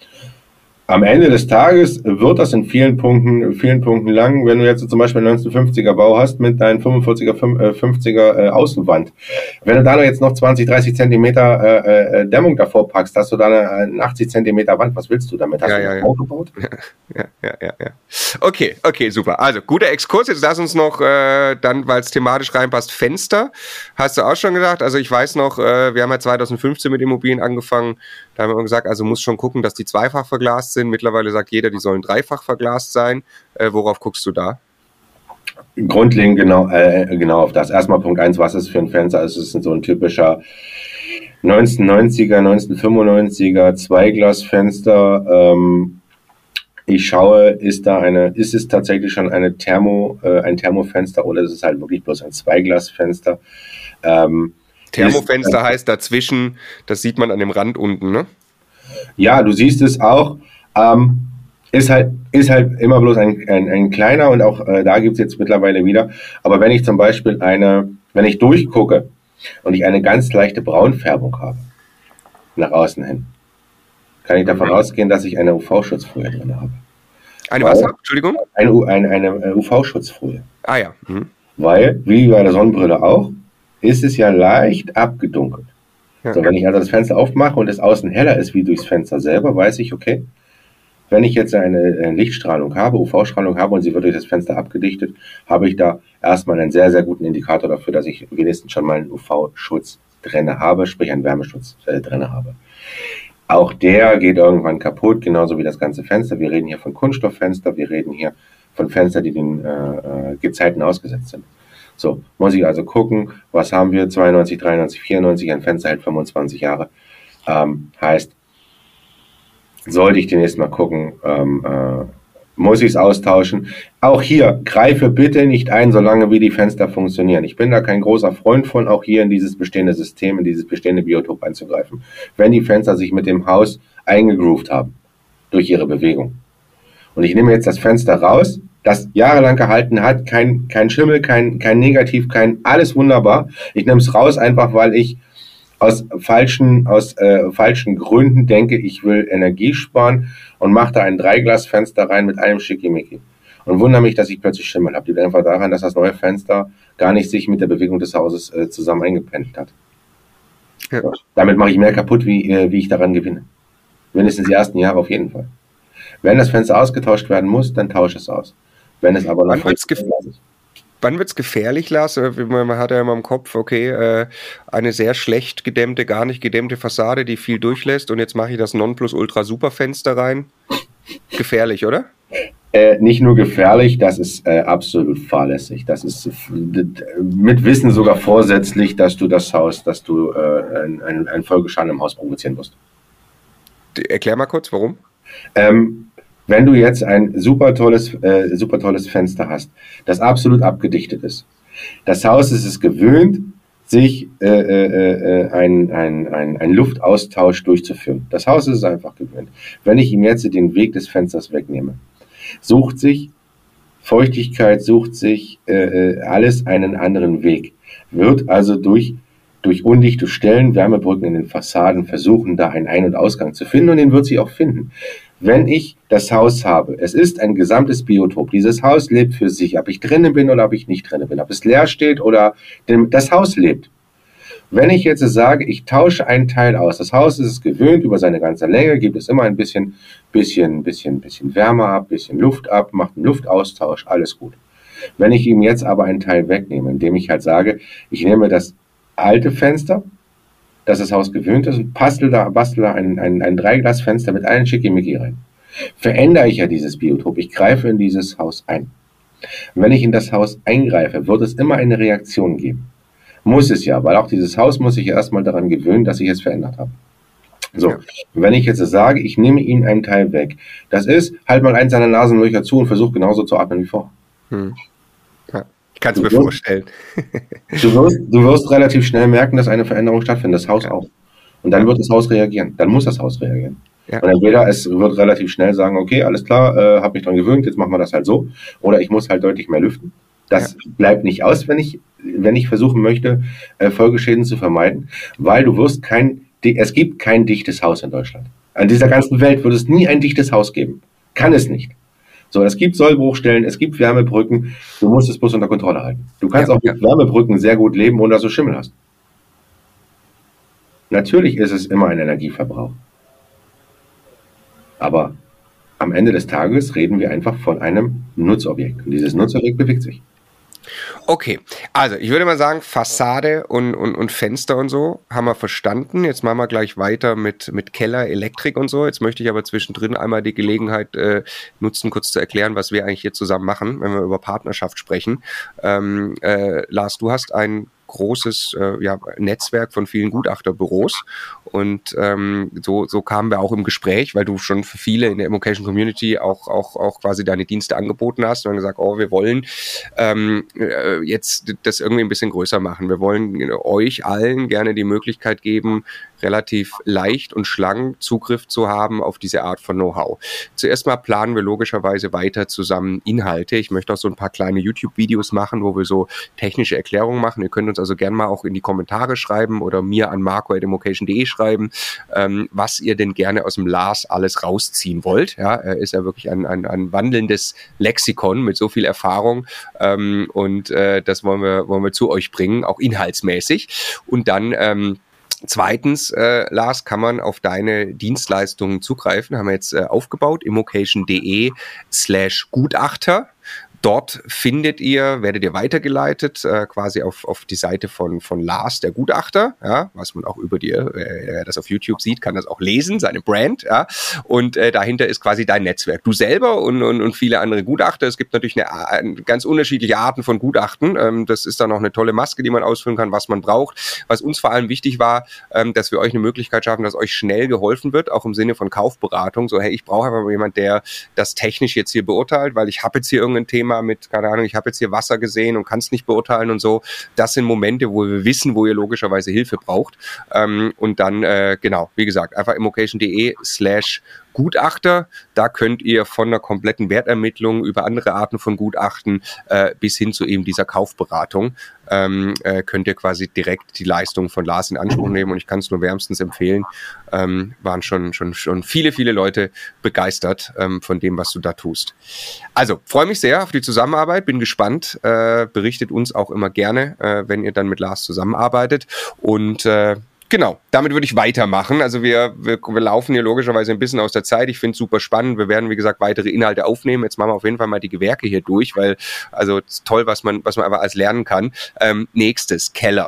Am Ende des Tages wird das in vielen Punkten, vielen Punkten lang. Wenn du jetzt zum Beispiel einen neunzehnhundertfünfziger Bau hast mit deinen fünfundvierziger, fünfziger äh, Außenwand, wenn du da noch jetzt noch zwanzig, dreißig Zentimeter äh, äh, Dämmung davor packst, hast du da eine, eine achtzig Zentimeter Wand. Was willst du damit? Hast ja, du ja, ein ja. Bau gebaut? Ja, ja, ja, ja. Okay, okay, super. Also, guter Exkurs. Jetzt lass uns noch, äh, dann, weil es thematisch reinpasst, Fenster. Hast du auch schon gesagt? Also, ich weiß noch, äh, wir haben ja zweitausendfünfzehn mit Immobilien angefangen. Da haben wir gesagt, also muss schon gucken, dass die zweifach verglast sind. Mittlerweile sagt jeder, die sollen dreifach verglast sein. Äh, worauf guckst du da? Grundlegend genau, äh, genau auf das. Erstmal Punkt eins, was ist für ein Fenster? Es ist so ein typischer neunzehnhundertneunziger, neunzehnhundertfünfundneunziger Zweiglasfenster. Ähm, ich schaue, ist da eine, ist es tatsächlich schon eine Thermo, äh, ein Thermofenster oder ist es halt wirklich bloß ein Zweiglasfenster? Ähm, Thermofenster ist, heißt dazwischen, das sieht man an dem Rand unten, ne? Ja, du siehst es auch. Ähm, ist halt, ist halt immer bloß ein, ein, ein kleiner und auch äh, da gibt es jetzt mittlerweile wieder. Aber wenn ich zum Beispiel eine, wenn ich durchgucke und ich eine ganz leichte Braunfärbung habe, nach außen hin, kann ich davon mhm. ausgehen, dass ich eine U V-Schutzfolie drin habe. Eine was? Entschuldigung? Eine, eine, eine U V-Schutzfolie. Ah ja. Mhm. Weil, wie bei der Sonnenbrille auch, ist es ja leicht abgedunkelt. Ja. So, wenn ich also das Fenster aufmache und es außen heller ist wie durchs Fenster selber, weiß ich, okay, wenn ich jetzt eine Lichtstrahlung habe, U V-Strahlung habe und sie wird durch das Fenster abgedichtet, habe ich da erstmal einen sehr, sehr guten Indikator dafür, dass ich wenigstens schon mal einen U V-Schutz drin habe, sprich einen Wärmeschutz äh, drin habe. Auch der geht irgendwann kaputt, genauso wie das ganze Fenster. Wir reden hier von Kunststofffenster, wir reden hier von Fenstern, die den äh, Gezeiten ausgesetzt sind. So, muss ich also gucken, was haben wir, zweiundneunzig, dreiundneunzig, vierundneunzig, ein Fenster hält fünfundzwanzig Jahre, ähm, heißt, sollte ich demnächst mal gucken, ähm, äh, muss ich es austauschen. Auch hier, greife bitte nicht ein, solange wie die Fenster funktionieren. Ich bin da kein großer Freund von, auch hier in dieses bestehende System, in dieses bestehende Biotop einzugreifen. Wenn die Fenster sich mit dem Haus eingegroovt haben, durch ihre Bewegung. Und ich nehme jetzt das Fenster raus, das jahrelang gehalten hat, kein, kein Schimmel, kein, kein Negativ, kein, alles wunderbar. Ich nehme es raus einfach, weil ich aus falschen, aus äh, falschen Gründen denke, ich will Energie sparen und mache da ein Dreiglasfenster rein mit einem Schickimicki. Und wundere mich, dass ich plötzlich Schimmel habe. Liegt einfach daran, dass das neue Fenster gar nicht sich mit der Bewegung des Hauses äh, zusammen eingependelt hat. Ja. So. Damit mache ich mehr kaputt, wie, äh, wie ich daran gewinne. Mindestens die ersten Jahre auf jeden Fall. Wenn das Fenster ausgetauscht werden muss, dann tausche es aus. Wenn es aber noch Wann wird's gef- Wann wird's gefährlich, Lars? Man hat ja immer im Kopf, okay, äh, eine sehr schlecht gedämmte, gar nicht gedämmte Fassade, die viel durchlässt und jetzt mache ich das Nonplus-Ultra-Super-Fenster rein. Gefährlich, oder? Äh, nicht nur gefährlich, das ist äh, absolut fahrlässig. Das ist äh, mit Wissen sogar vorsätzlich, dass du das Haus, dass du äh, einen ein Folgeschaden im Haus provozieren musst. Erklär mal kurz, warum? Ähm, Wenn du jetzt ein super tolles, äh, super tolles Fenster hast, das absolut abgedichtet ist, das Haus ist es gewöhnt, sich äh, äh, äh, ein, ein, ein, ein Luftaustausch durchzuführen. Das Haus ist es einfach gewöhnt. Wenn ich ihm jetzt den Weg des Fensters wegnehme, sucht sich Feuchtigkeit, sucht sich äh, alles einen anderen Weg. Wird also durch durch undichte Stellen, Wärmebrücken in den Fassaden versuchen, da einen Ein- und Ausgang zu finden und den wird sie auch finden. Wenn ich das Haus habe, es ist ein gesamtes Biotop, dieses Haus lebt für sich, ob ich drinnen bin oder ob ich nicht drinnen bin, ob es leer steht oder das Haus lebt. Wenn ich jetzt sage, ich tausche einen Teil aus, das Haus ist es gewöhnt, über seine ganze Länge gibt es immer ein bisschen, bisschen, bisschen, bisschen Wärme ab, bisschen Luft ab, macht einen Luftaustausch, alles gut. Wenn ich ihm jetzt aber einen Teil wegnehme, indem ich halt sage, ich nehme das alte Fenster, dass das Haus gewöhnt ist, und bastel da, bastel da ein, ein, ein Dreiglasfenster mit allen Schickimicki rein. Verändere ich ja dieses Biotop. Ich greife in dieses Haus ein. Und wenn ich in das Haus eingreife, wird es immer eine Reaktion geben. Muss es ja, weil auch dieses Haus muss sich ja erstmal daran gewöhnen, dass ich es verändert habe. So, ja. Wenn ich jetzt sage, ich nehme ihm einen Teil weg, das ist, halt mal eins seiner Nasenlöcher zu und versuch genauso zu atmen wie vorher. Hm. Kannst du mir vorstellen. Du wirst, du wirst relativ schnell merken, dass eine Veränderung stattfindet, das Haus ja. auch. Und dann wird das Haus reagieren. Dann muss das Haus reagieren. Ja. Und entweder es wird relativ schnell sagen, okay, alles klar, äh, habe mich dran gewöhnt, jetzt machen wir das halt so. Oder ich muss halt deutlich mehr lüften. Das ja. bleibt nicht aus, wenn ich, wenn ich versuchen möchte, äh, Folgeschäden zu vermeiden, weil du wirst kein, es gibt kein dichtes Haus in Deutschland. An dieser ganzen Welt wird es nie ein dichtes Haus geben. Kann es nicht. So, es gibt Sollbruchstellen, es gibt Wärmebrücken, du musst es bloß unter Kontrolle halten. Du kannst ja, auch mit ja. Wärmebrücken sehr gut leben, ohne dass du Schimmel hast. Natürlich ist es immer ein Energieverbrauch. Aber am Ende des Tages reden wir einfach von einem Nutzobjekt. Und dieses Nutzobjekt bewegt sich. Okay, also ich würde mal sagen, Fassade und, und, und Fenster und so haben wir verstanden. Jetzt machen wir gleich weiter mit, mit Keller, Elektrik und so. Jetzt möchte ich aber zwischendrin einmal die Gelegenheit äh, nutzen, kurz zu erklären, was wir eigentlich hier zusammen machen, wenn wir über Partnerschaft sprechen. Ähm, äh, Lars, du hast ein großes äh, ja, Netzwerk von vielen Gutachterbüros und ähm, so, so kamen wir auch im Gespräch, weil du schon für viele in der Immocation Community auch, auch, auch quasi deine Dienste angeboten hast und dann gesagt, oh, wir wollen ähm, äh, jetzt das irgendwie ein bisschen größer machen. Wir wollen äh, euch allen gerne die Möglichkeit geben, relativ leicht und schlank Zugriff zu haben auf diese Art von Know-how. Zuerst mal planen wir logischerweise weiter zusammen Inhalte. Ich möchte auch so ein paar kleine YouTube-Videos machen, wo wir so technische Erklärungen machen. Ihr könnt uns also gerne mal auch in die Kommentare schreiben oder mir an marco at immocation punkt de schreiben, ähm, was ihr denn gerne aus dem Lars alles rausziehen wollt. Ja, er ist ja wirklich ein, ein, ein wandelndes Lexikon mit so viel Erfahrung ähm, und äh, das wollen wir, wollen wir zu euch bringen, auch inhaltsmäßig. Und dann ähm, Zweitens, äh, Lars, kann man auf deine Dienstleistungen zugreifen, haben wir jetzt äh, aufgebaut, immocation punkt de slash Gutachter. Dort findet ihr, werdet ihr weitergeleitet, äh, quasi auf, auf die Seite von, von Lars, der Gutachter, ja, was man auch über dir, äh, wer das auf YouTube sieht, kann das auch lesen, seine Brand, ja, und äh, dahinter ist quasi dein Netzwerk. Du selber und, und, und viele andere Gutachter. Es gibt natürlich eine, eine ganz unterschiedliche Arten von Gutachten. Ähm, das ist dann noch eine tolle Maske, die man ausfüllen kann, was man braucht. Was uns vor allem wichtig war, ähm, dass wir euch eine Möglichkeit schaffen, dass euch schnell geholfen wird, auch im Sinne von Kaufberatung. So, hey, ich brauche einfach mal jemand, der das technisch jetzt hier beurteilt, weil ich habe jetzt hier irgendein Thema mit, keine Ahnung, ich habe jetzt hier Wasser gesehen und kann es nicht beurteilen und so. Das sind Momente, wo wir wissen, wo ihr logischerweise Hilfe braucht. Ähm, und dann, äh, genau, wie gesagt, einfach immocation punkt de slash Gutachter. Da könnt ihr von einer kompletten Wertermittlung über andere Arten von Gutachten äh, bis hin zu eben dieser Kaufberatung ähm, äh, könnt ihr quasi direkt die Leistung von Lars in Anspruch nehmen und ich kann es nur wärmstens empfehlen. Ähm, waren schon, schon, schon viele, viele Leute begeistert ähm, von dem, was du da tust. Also, freue mich sehr auf die Zusammenarbeit, bin gespannt, äh, berichtet uns auch immer gerne, äh, wenn ihr dann mit Lars zusammenarbeitet und äh, genau, damit würde ich weitermachen. Also wir, wir, wir laufen hier logischerweise ein bisschen aus der Zeit. Ich finde es super spannend. Wir werden, wie gesagt, weitere Inhalte aufnehmen. Jetzt machen wir auf jeden Fall mal die Gewerke hier durch, weil, also toll, was man, was man einfach als lernen kann. Ähm, nächstes, Keller.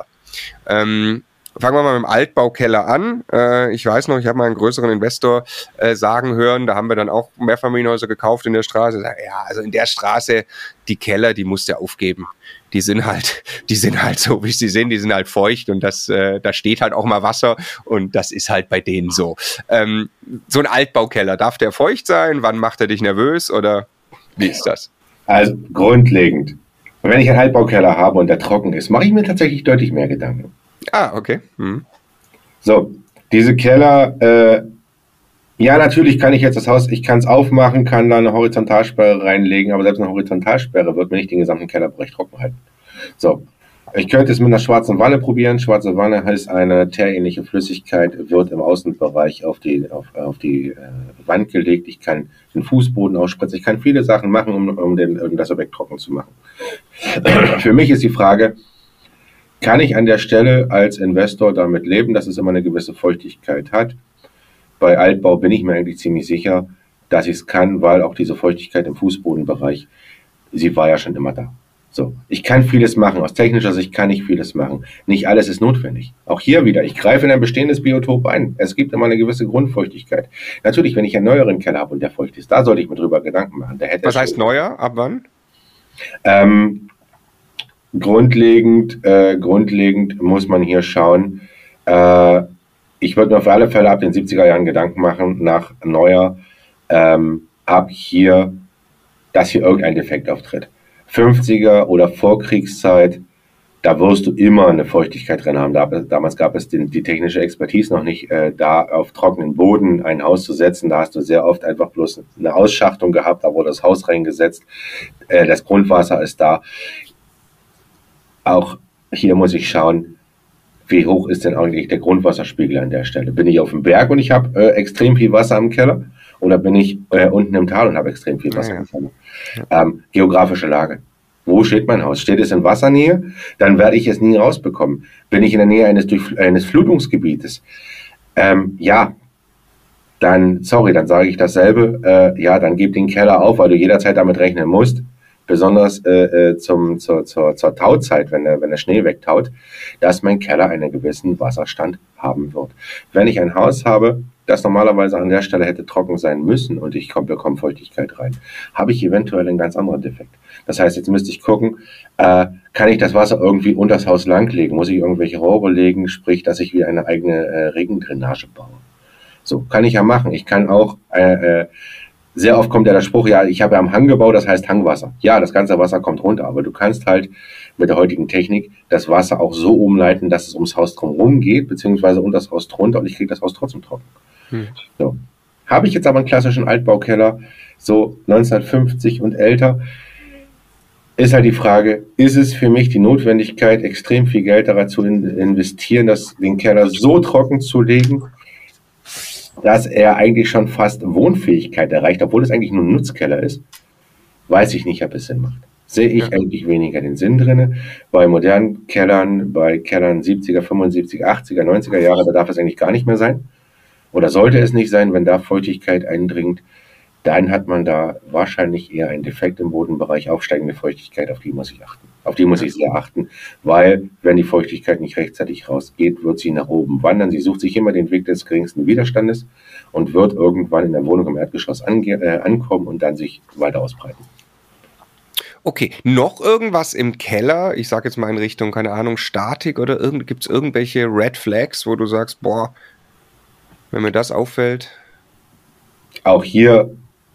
Ähm, Fangen wir mal mit dem Altbaukeller an. Äh, ich weiß noch, ich habe mal einen größeren Investor äh, sagen hören, da haben wir dann auch Mehrfamilienhäuser gekauft in der Straße. Ja, also in der Straße, die Keller, die musst du aufgeben. Die sind halt, die sind halt so, wie sie sind, die sind halt feucht und das, äh, da steht halt auch mal Wasser und das ist halt bei denen so. Ähm, so ein Altbaukeller, darf der feucht sein? Wann macht er dich nervös oder wie ist das? Also grundlegend, wenn ich einen Altbaukeller habe und der trocken ist, mache ich mir tatsächlich deutlich mehr Gedanken. Ah, okay. Hm. So, diese Keller, äh, ja, natürlich kann ich jetzt das Haus, ich kann es aufmachen, kann da eine Horizontalsperre reinlegen, aber selbst eine Horizontalsperre wird mir nicht den gesamten Kellerbereich trocken halten. So, ich könnte es mit einer schwarzen Wanne probieren. Schwarze Wanne heißt, eine teerähnliche Flüssigkeit wird im Außenbereich auf die, auf, auf die äh, Wand gelegt. Ich kann den Fußboden ausspritzen. Ich kann viele Sachen machen, um, um, den, um das Objekt trocken zu machen. Für mich ist die Frage, kann ich an der Stelle als Investor damit leben, dass es immer eine gewisse Feuchtigkeit hat? Bei Altbau bin ich mir eigentlich ziemlich sicher, dass ich es kann, weil auch diese Feuchtigkeit im Fußbodenbereich, sie war ja schon immer da. So, ich kann vieles machen. Aus technischer Sicht kann ich vieles machen. Nicht alles ist notwendig. Auch hier wieder, ich greife in ein bestehendes Biotop ein. Es gibt immer eine gewisse Grundfeuchtigkeit. Natürlich, wenn ich einen neueren Keller habe und der feucht ist, da sollte ich mir drüber Gedanken machen. Der hätte Was heißt neuer? Ab wann? Ähm, grundlegend, äh, grundlegend muss man hier schauen, äh, ich würde mir auf alle Fälle ab den siebziger Jahren Gedanken machen, nach neuer, ähm, ab hier, dass hier irgendein Defekt auftritt. fünfziger oder Vorkriegszeit, da wirst du immer eine Feuchtigkeit drin haben. Da, damals gab es den, die technische Expertise noch nicht, äh, da auf trockenen Boden ein Haus zu setzen. Da hast du sehr oft einfach bloß eine Ausschachtung gehabt, da wurde das Haus reingesetzt. Äh, das Grundwasser ist da. Auch hier muss ich schauen, wie hoch ist denn eigentlich der Grundwasserspiegel an der Stelle? Bin ich auf dem Berg und ich habe äh, extrem viel Wasser im Keller? Oder bin ich äh, unten im Tal und habe extrem viel Wasser ja, ja. im Keller? Ja. Ähm, geografische Lage. Wo steht mein Haus? Steht es in Wassernähe? Dann werde ich es nie rausbekommen. Bin ich in der Nähe eines, durch, eines Flutungsgebietes? Ähm, ja, dann, sorry, dann sage ich dasselbe. Äh, ja, dann gib den Keller auf, weil du jederzeit damit rechnen musst. Besonders äh, zum, zur, zur, zur Tauzeit, wenn der, wenn der Schnee wegtaut, dass mein Keller einen gewissen Wasserstand haben wird. Wenn ich ein Haus habe, das normalerweise an der Stelle hätte trocken sein müssen und ich bekomme Feuchtigkeit rein, habe ich eventuell einen ganz anderen Defekt. Das heißt, jetzt müsste ich gucken, äh, kann ich das Wasser irgendwie unters Haus langlegen? Muss ich irgendwelche Rohre legen? Sprich, dass ich wie eine eigene äh, Regendrainage baue. So, kann ich ja machen. Ich kann auch, äh, äh, sehr oft kommt ja der Spruch, ja, ich habe ja am Hang gebaut, das heißt Hangwasser. Ja, das ganze Wasser kommt runter, aber du kannst halt mit der heutigen Technik das Wasser auch so umleiten, dass es ums Haus drumherum geht, beziehungsweise unter das Haus drunter und ich kriege das Haus trotzdem trocken. Hm. So. Habe ich jetzt aber einen klassischen Altbaukeller, so neunzehnhundertfünfzig und älter, ist halt die Frage, ist es für mich die Notwendigkeit, extrem viel Geld daran zu investieren, das, den Keller so trocken zu legen, dass er eigentlich schon fast Wohnfähigkeit erreicht, obwohl es eigentlich nur ein Nutzkeller ist, weiß ich nicht, ob es Sinn macht. Sehe ich ja. eigentlich weniger den Sinn drin. Bei modernen Kellern, bei Kellern siebziger, fünfundsiebziger, achtziger, neunziger Jahre, da darf es eigentlich gar nicht mehr sein. Oder sollte es nicht sein, wenn da Feuchtigkeit eindringt, dann hat man da wahrscheinlich eher einen Defekt im Bodenbereich, aufsteigende Feuchtigkeit, auf die muss ich achten. Auf die muss ich sehr achten, weil wenn die Feuchtigkeit nicht rechtzeitig rausgeht, wird sie nach oben wandern. Sie sucht sich immer den Weg des geringsten Widerstandes und wird irgendwann in der Wohnung im Erdgeschoss ange- äh, ankommen und dann sich weiter ausbreiten. Okay, noch irgendwas im Keller? Ich sage jetzt mal in Richtung, keine Ahnung, Statik oder irgend, gibt es irgendwelche Red Flags, wo du sagst, boah, wenn mir das auffällt? Auch hier,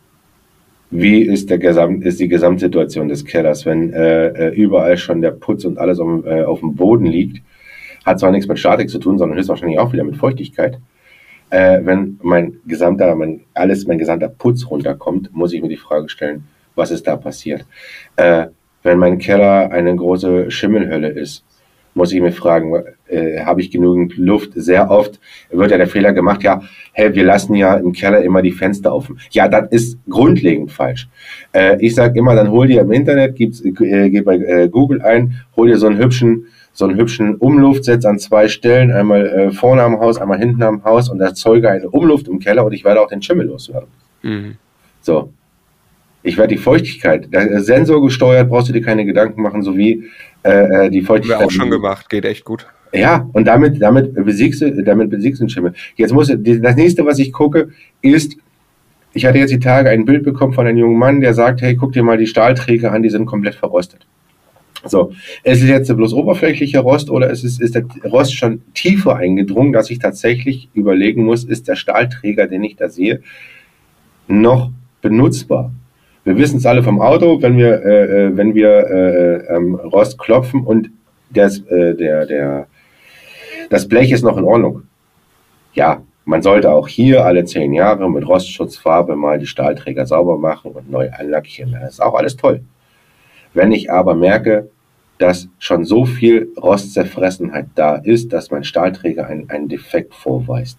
wie ist, der Gesamt, ist die Gesamtsituation des Kellers? Wenn äh, überall schon der Putz und alles auf, äh, auf dem Boden liegt, hat zwar nichts mit Statik zu tun, sondern höchstwahrscheinlich auch wieder mit Feuchtigkeit. Äh, wenn mein gesamter, mein, alles, mein gesamter Putz runterkommt, muss ich mir die Frage stellen, was ist da passiert? Äh, wenn mein Keller eine große Schimmelhölle ist, muss ich mir fragen, äh, habe ich genügend Luft? Sehr oft wird ja der Fehler gemacht, ja, hey, wir lassen ja im Keller immer die Fenster offen. Ja, das ist grundlegend falsch. Äh, ich sage immer, dann hol dir im Internet, gib's, äh, geh bei äh, Google ein, hol dir so einen hübschen, so einen hübschen Umluftsitz an zwei Stellen, einmal äh, vorne am Haus, einmal hinten am Haus und erzeuge eine Umluft im Keller und ich werde auch den Schimmel loswerden. Mhm. So. Ich werde die Feuchtigkeit, sensorgesteuert, brauchst du dir keine Gedanken machen, so wie äh, die Feuchtigkeit. Haben wir auch schon gemacht, geht echt gut. Ja, und damit, damit besiegst du, damit besiegst du den Schimmel. Jetzt muss, das nächste, was ich gucke, ist, ich hatte jetzt die Tage ein Bild bekommen von einem jungen Mann, der sagt, hey, guck dir mal die Stahlträger an, die sind komplett verrostet. So, ist es jetzt bloß oberflächlicher Rost oder ist es, ist der Rost schon tiefer eingedrungen, dass ich tatsächlich überlegen muss, ist der Stahlträger, den ich da sehe, noch benutzbar? Wir wissen es alle vom Auto, wenn wir, äh, wenn wir äh, ähm, Rost klopfen und das, äh, der, der, das Blech ist noch in Ordnung. Ja, man sollte auch hier alle zehn Jahre mit Rostschutzfarbe mal die Stahlträger sauber machen und neu anlackieren. Das ist auch alles toll. Wenn ich aber merke, dass schon so viel Rostzerfressenheit da ist, dass mein Stahlträger einen, einen Defekt vorweist.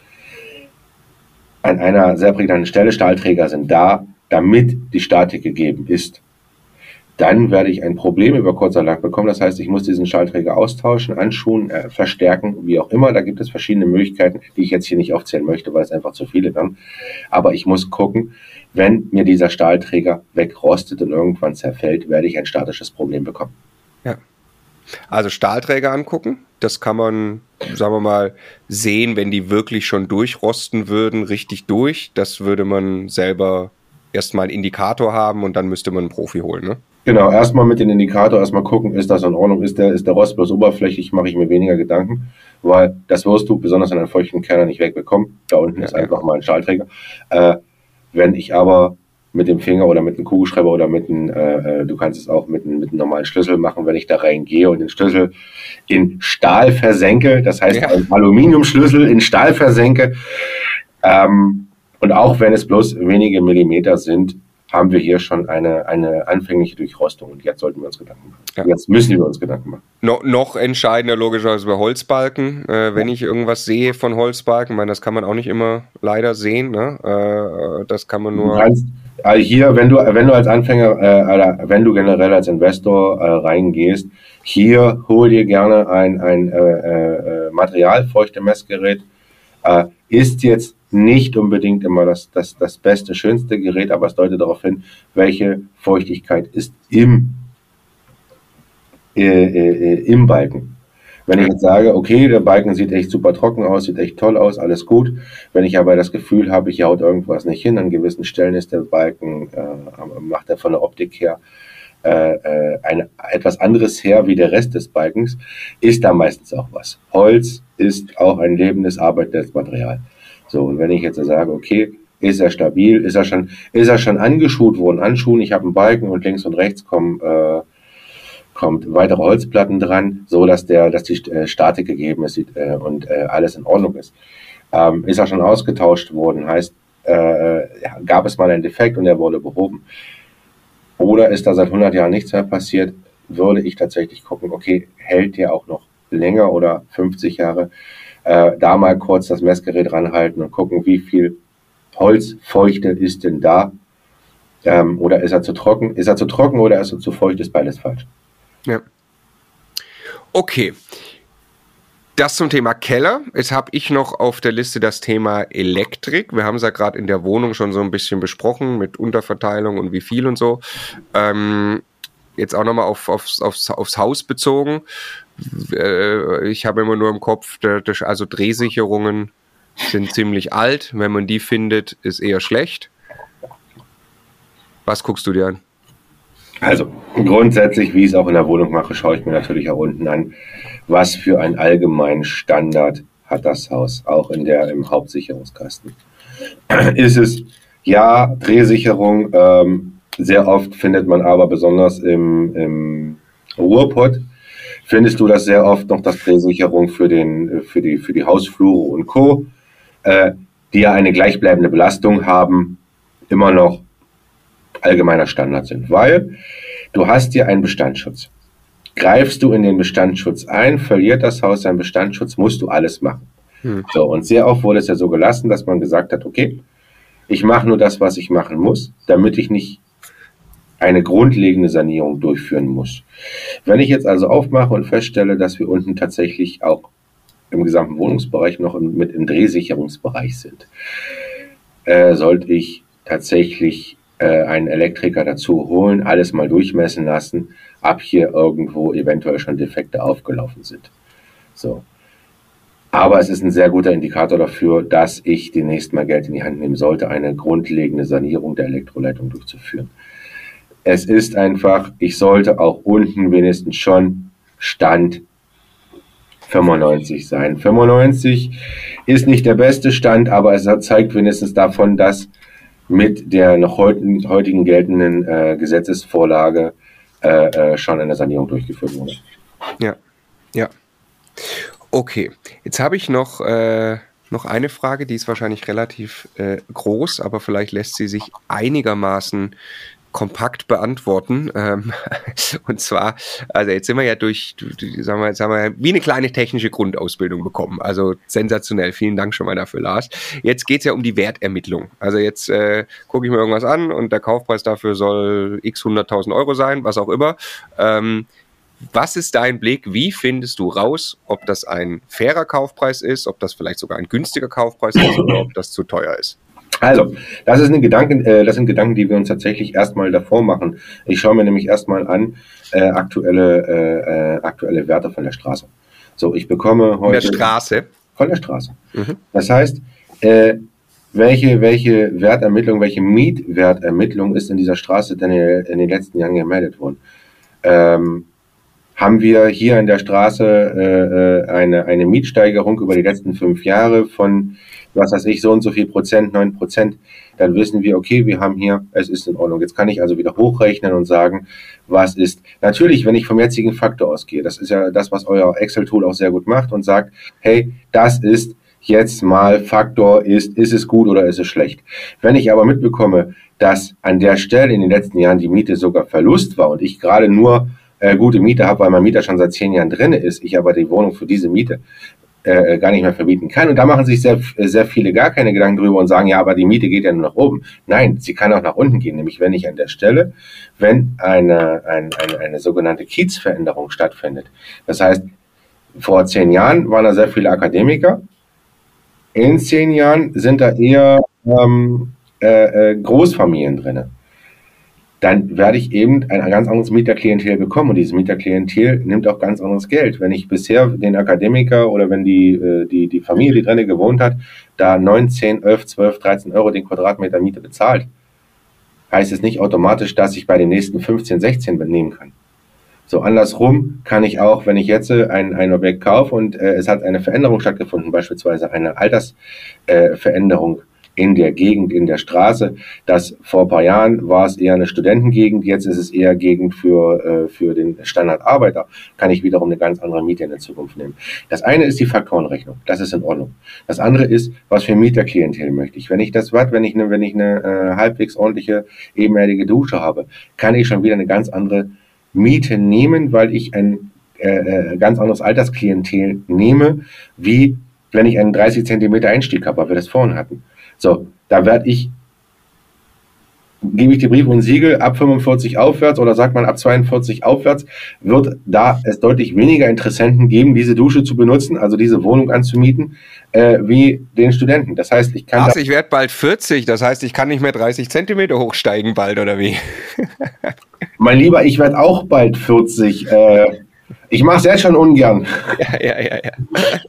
An einer sehr prägnanten Stelle, Stahlträger sind da, damit die Statik gegeben ist, dann werde ich ein Problem über kurz oder lang bekommen. Das heißt, ich muss diesen Stahlträger austauschen, anschuhen, äh, verstärken, wie auch immer. Da gibt es verschiedene Möglichkeiten, die ich jetzt hier nicht aufzählen möchte, weil es einfach zu viele wären. Aber ich muss gucken, wenn mir dieser Stahlträger wegrostet und irgendwann zerfällt, werde ich ein statisches Problem bekommen. Ja. Also Stahlträger angucken, das kann man, sagen wir mal, sehen, wenn die wirklich schon durchrosten würden, richtig durch. Das würde man selber erstmal einen Indikator haben und dann müsste man einen Profi holen, ne? Genau, erstmal mit dem Indikator erstmal gucken, ist das in Ordnung, ist der, ist der Rost bloß oberflächlich, mache ich mir weniger Gedanken, weil das wirst du besonders in einem feuchten Keller nicht wegbekommen. Da unten ja, ist einfach ja. mal ein Stahlträger. Äh, wenn ich aber mit dem Finger oder mit einem Kugelschreiber oder mit einem, äh, du kannst es auch mit, mit einem normalen Schlüssel machen, wenn ich da reingehe und den Schlüssel in Stahl versenke, das heißt, ja. einen Aluminiumschlüssel in Stahl versenke, ähm, und auch wenn es bloß wenige Millimeter sind, haben wir hier schon eine, eine anfängliche Durchrostung. Und jetzt sollten wir uns Gedanken machen. Ja. Jetzt müssen wir uns Gedanken machen. No, noch entscheidender logischerweise bei Holzbalken. Äh, wenn ja. ich irgendwas sehe von Holzbalken, ich meine, das kann man auch nicht immer leider sehen. Ne? Äh, das kann man nur... Du kannst, also hier, wenn du, wenn du als Anfänger, äh, wenn du generell als Investor äh, reingehst, hier hol dir gerne ein, ein äh, äh, Materialfeuchte-Messgerät. Äh, ist jetzt nicht unbedingt immer das, das, das beste, schönste Gerät, aber es deutet darauf hin, welche Feuchtigkeit ist im, äh, äh, im Balken. Wenn ich jetzt sage, okay, der Balken sieht echt super trocken aus, sieht echt toll aus, alles gut. Wenn ich aber das Gefühl habe, hier haut irgendwas nicht hin, an gewissen Stellen ist der Balken, äh, macht er von der Optik her äh, äh, ein, etwas anderes her wie der Rest des Balkens, ist da meistens auch was. Holz ist auch ein lebendes, arbeitendes Material. So, und wenn ich jetzt sage, okay, ist er stabil, ist er schon, ist er schon angeschut worden, anschuhen, ich habe einen Balken und links und rechts kommen, äh, kommt weitere Holzplatten dran, so dass der, dass die äh, Statik gegeben ist äh, und äh, alles in Ordnung ist. Ähm, ist er schon ausgetauscht worden, heißt, äh, gab es mal einen Defekt und er wurde behoben. Oder ist da seit hundert Jahren nichts mehr passiert, würde ich tatsächlich gucken, okay, hält der auch noch länger oder fünfzig Jahre, äh, da mal kurz das Messgerät ranhalten und gucken, wie viel Holzfeuchte ist denn da, ähm, oder ist er zu trocken, ist er zu trocken oder ist er zu feucht, ist beides falsch. Ja. Okay. Das zum Thema Keller. Jetzt habe ich noch auf der Liste das Thema Elektrik. Wir haben es ja gerade in der Wohnung schon so ein bisschen besprochen mit Unterverteilung und wie viel und so. Ähm, jetzt auch nochmal auf, aufs, aufs, aufs Haus bezogen. Äh, ich habe immer nur im Kopf, also Drehsicherungen sind ziemlich alt. Wenn man die findet, ist eher schlecht. Was guckst du dir an? Also grundsätzlich, wie ich es auch in der Wohnung mache, schaue ich mir natürlich auch unten an, was für einen allgemeinen Standard hat das Haus, auch in der im Hauptsicherungskasten. Ist es, ja, Drehsicherung, ähm, sehr oft findet man aber besonders im, im Ruhrpott, findest du das sehr oft noch, das Drehsicherung für, den, für, die, für die Hausflure und Co., äh, die ja eine gleichbleibende Belastung haben, immer noch allgemeiner Standard sind, weil du hast ja einen Bestandsschutz. Greifst du in den Bestandsschutz ein, verliert das Haus seinen Bestandsschutz, musst du alles machen. Hm. So, und sehr oft wurde es ja so gelassen, dass man gesagt hat, okay, ich mache nur das, was ich machen muss, damit ich nicht eine grundlegende Sanierung durchführen muss. Wenn ich jetzt also aufmache und feststelle, dass wir unten tatsächlich auch im gesamten Wohnungsbereich noch im, mit im Drehsicherungsbereich sind, äh, sollte ich tatsächlich einen Elektriker dazu holen, alles mal durchmessen lassen, ab hier irgendwo eventuell schon Defekte aufgelaufen sind. So. Aber es ist ein sehr guter Indikator dafür, dass ich demnächst mal Geld in die Hand nehmen sollte, eine grundlegende Sanierung der Elektroleitung durchzuführen. Es ist einfach, ich sollte auch unten wenigstens schon Stand fünfundneunzig sein. fünfundneunzig ist nicht der beste Stand, aber es zeigt wenigstens davon, dass mit der noch heutigen, heutigen geltenden äh, Gesetzesvorlage äh, äh, schon eine Sanierung durchgeführt wurde. Ja, ja. Okay, jetzt habe ich noch, äh, noch eine Frage, die ist wahrscheinlich relativ äh, groß, aber vielleicht lässt sie sich einigermaßen kompakt beantworten. Ähm, und zwar, also jetzt sind wir ja durch, sagen wir, jetzt haben wir wie eine kleine technische Grundausbildung bekommen. Also sensationell. Vielen Dank schon mal dafür, Lars. Jetzt geht's ja um die Wertermittlung. Also jetzt äh, gucke ich mir irgendwas an und der Kaufpreis dafür soll x hunderttausend Euro sein, was auch immer. Ähm, was ist dein Blick? Wie findest du raus, ob das ein fairer Kaufpreis ist, ob das vielleicht sogar ein günstiger Kaufpreis ist oder ob das zu teuer ist? Also, das ist eine Gedanken, äh, das sind Gedanken, die wir uns tatsächlich erstmal davor machen. Ich schaue mir nämlich erstmal an äh, aktuelle äh, äh, aktuelle Werte von der Straße. So, ich bekomme heute von der Straße von der Straße. Mhm. Das heißt, äh, welche welche Wertermittlung, welche Mietwertermittlung ist in dieser Straße denn in den letzten Jahren gemeldet worden? Ähm, haben wir hier in der Straße äh, eine, eine Mietsteigerung über die letzten fünf Jahre von, was weiß ich, so und so viel Prozent, neun Prozent, dann wissen wir, okay, wir haben hier, es ist in Ordnung. Jetzt kann ich also wieder hochrechnen und sagen, was ist. Natürlich, wenn ich vom jetzigen Faktor ausgehe, das ist ja das, was euer Excel-Tool auch sehr gut macht und sagt, hey, das ist jetzt mal Faktor, ist, ist es gut oder ist es schlecht. Wenn ich aber mitbekomme, dass an der Stelle in den letzten Jahren die Miete sogar Verlust war und ich gerade nur äh, gute Miete habe, weil mein Mieter schon seit zehn Jahren drin ist, ich aber die Wohnung für diese Miete äh, gar nicht mehr vermieten kann. Und da machen sich sehr, sehr viele gar keine Gedanken drüber und sagen, ja, aber die Miete geht ja nur nach oben. Nein, sie kann auch nach unten gehen, nämlich wenn ich an der Stelle, wenn eine, eine, eine, eine sogenannte Kiezveränderung stattfindet. Das heißt, vor zehn Jahren waren da sehr viele Akademiker. In zehn Jahren sind da eher ähm, äh, Großfamilien drin. Dann werde ich eben ein ganz anderes Mieterklientel bekommen und dieses Mieterklientel nimmt auch ganz anderes Geld. Wenn ich bisher den Akademiker oder wenn die, die, die Familie, die drinnen gewohnt hat, da neun, zehn, elf, zwölf, dreizehn Euro den Quadratmeter Miete bezahlt, heißt es nicht automatisch, dass ich bei den nächsten fünfzehn, sechzehn nehmen kann. So andersrum kann ich auch, wenn ich jetzt ein, ein Objekt kaufe und äh, es hat eine Veränderung stattgefunden, beispielsweise eine Altersveränderung, äh, in der Gegend, in der Straße, das vor ein paar Jahren war es eher eine Studentengegend, jetzt ist es eher Gegend für, äh, für den Standardarbeiter, kann ich wiederum eine ganz andere Miete in der Zukunft nehmen. Das eine ist die Faktorenrechnung, das ist in Ordnung. Das andere ist, was für Mieterklientel möchte ich. Wenn ich das was, wenn ich eine, wenn ich eine äh, halbwegs ordentliche, ebenerdige Dusche habe, kann ich schon wieder eine ganz andere Miete nehmen, weil ich ein äh, ganz anderes Altersklientel nehme, wie wenn ich einen dreißig Zentimeter Einstieg habe, weil wir das vorhin hatten. So, da werde ich, gebe ich die Brief und Siegel, ab fünfundvierzig aufwärts oder sagt man ab zweiundvierzig aufwärts, wird da es deutlich weniger Interessenten geben, diese Dusche zu benutzen, also diese Wohnung anzumieten, äh, wie den Studenten. Das heißt, ich kann... Ach, ich werde bald vierzig, das heißt, ich kann nicht mehr dreißig Zentimeter hochsteigen bald, oder wie? Mein Lieber, ich werde auch bald vierzig, äh, ich mache es jetzt schon ungern. Ja, ja, ja, ja.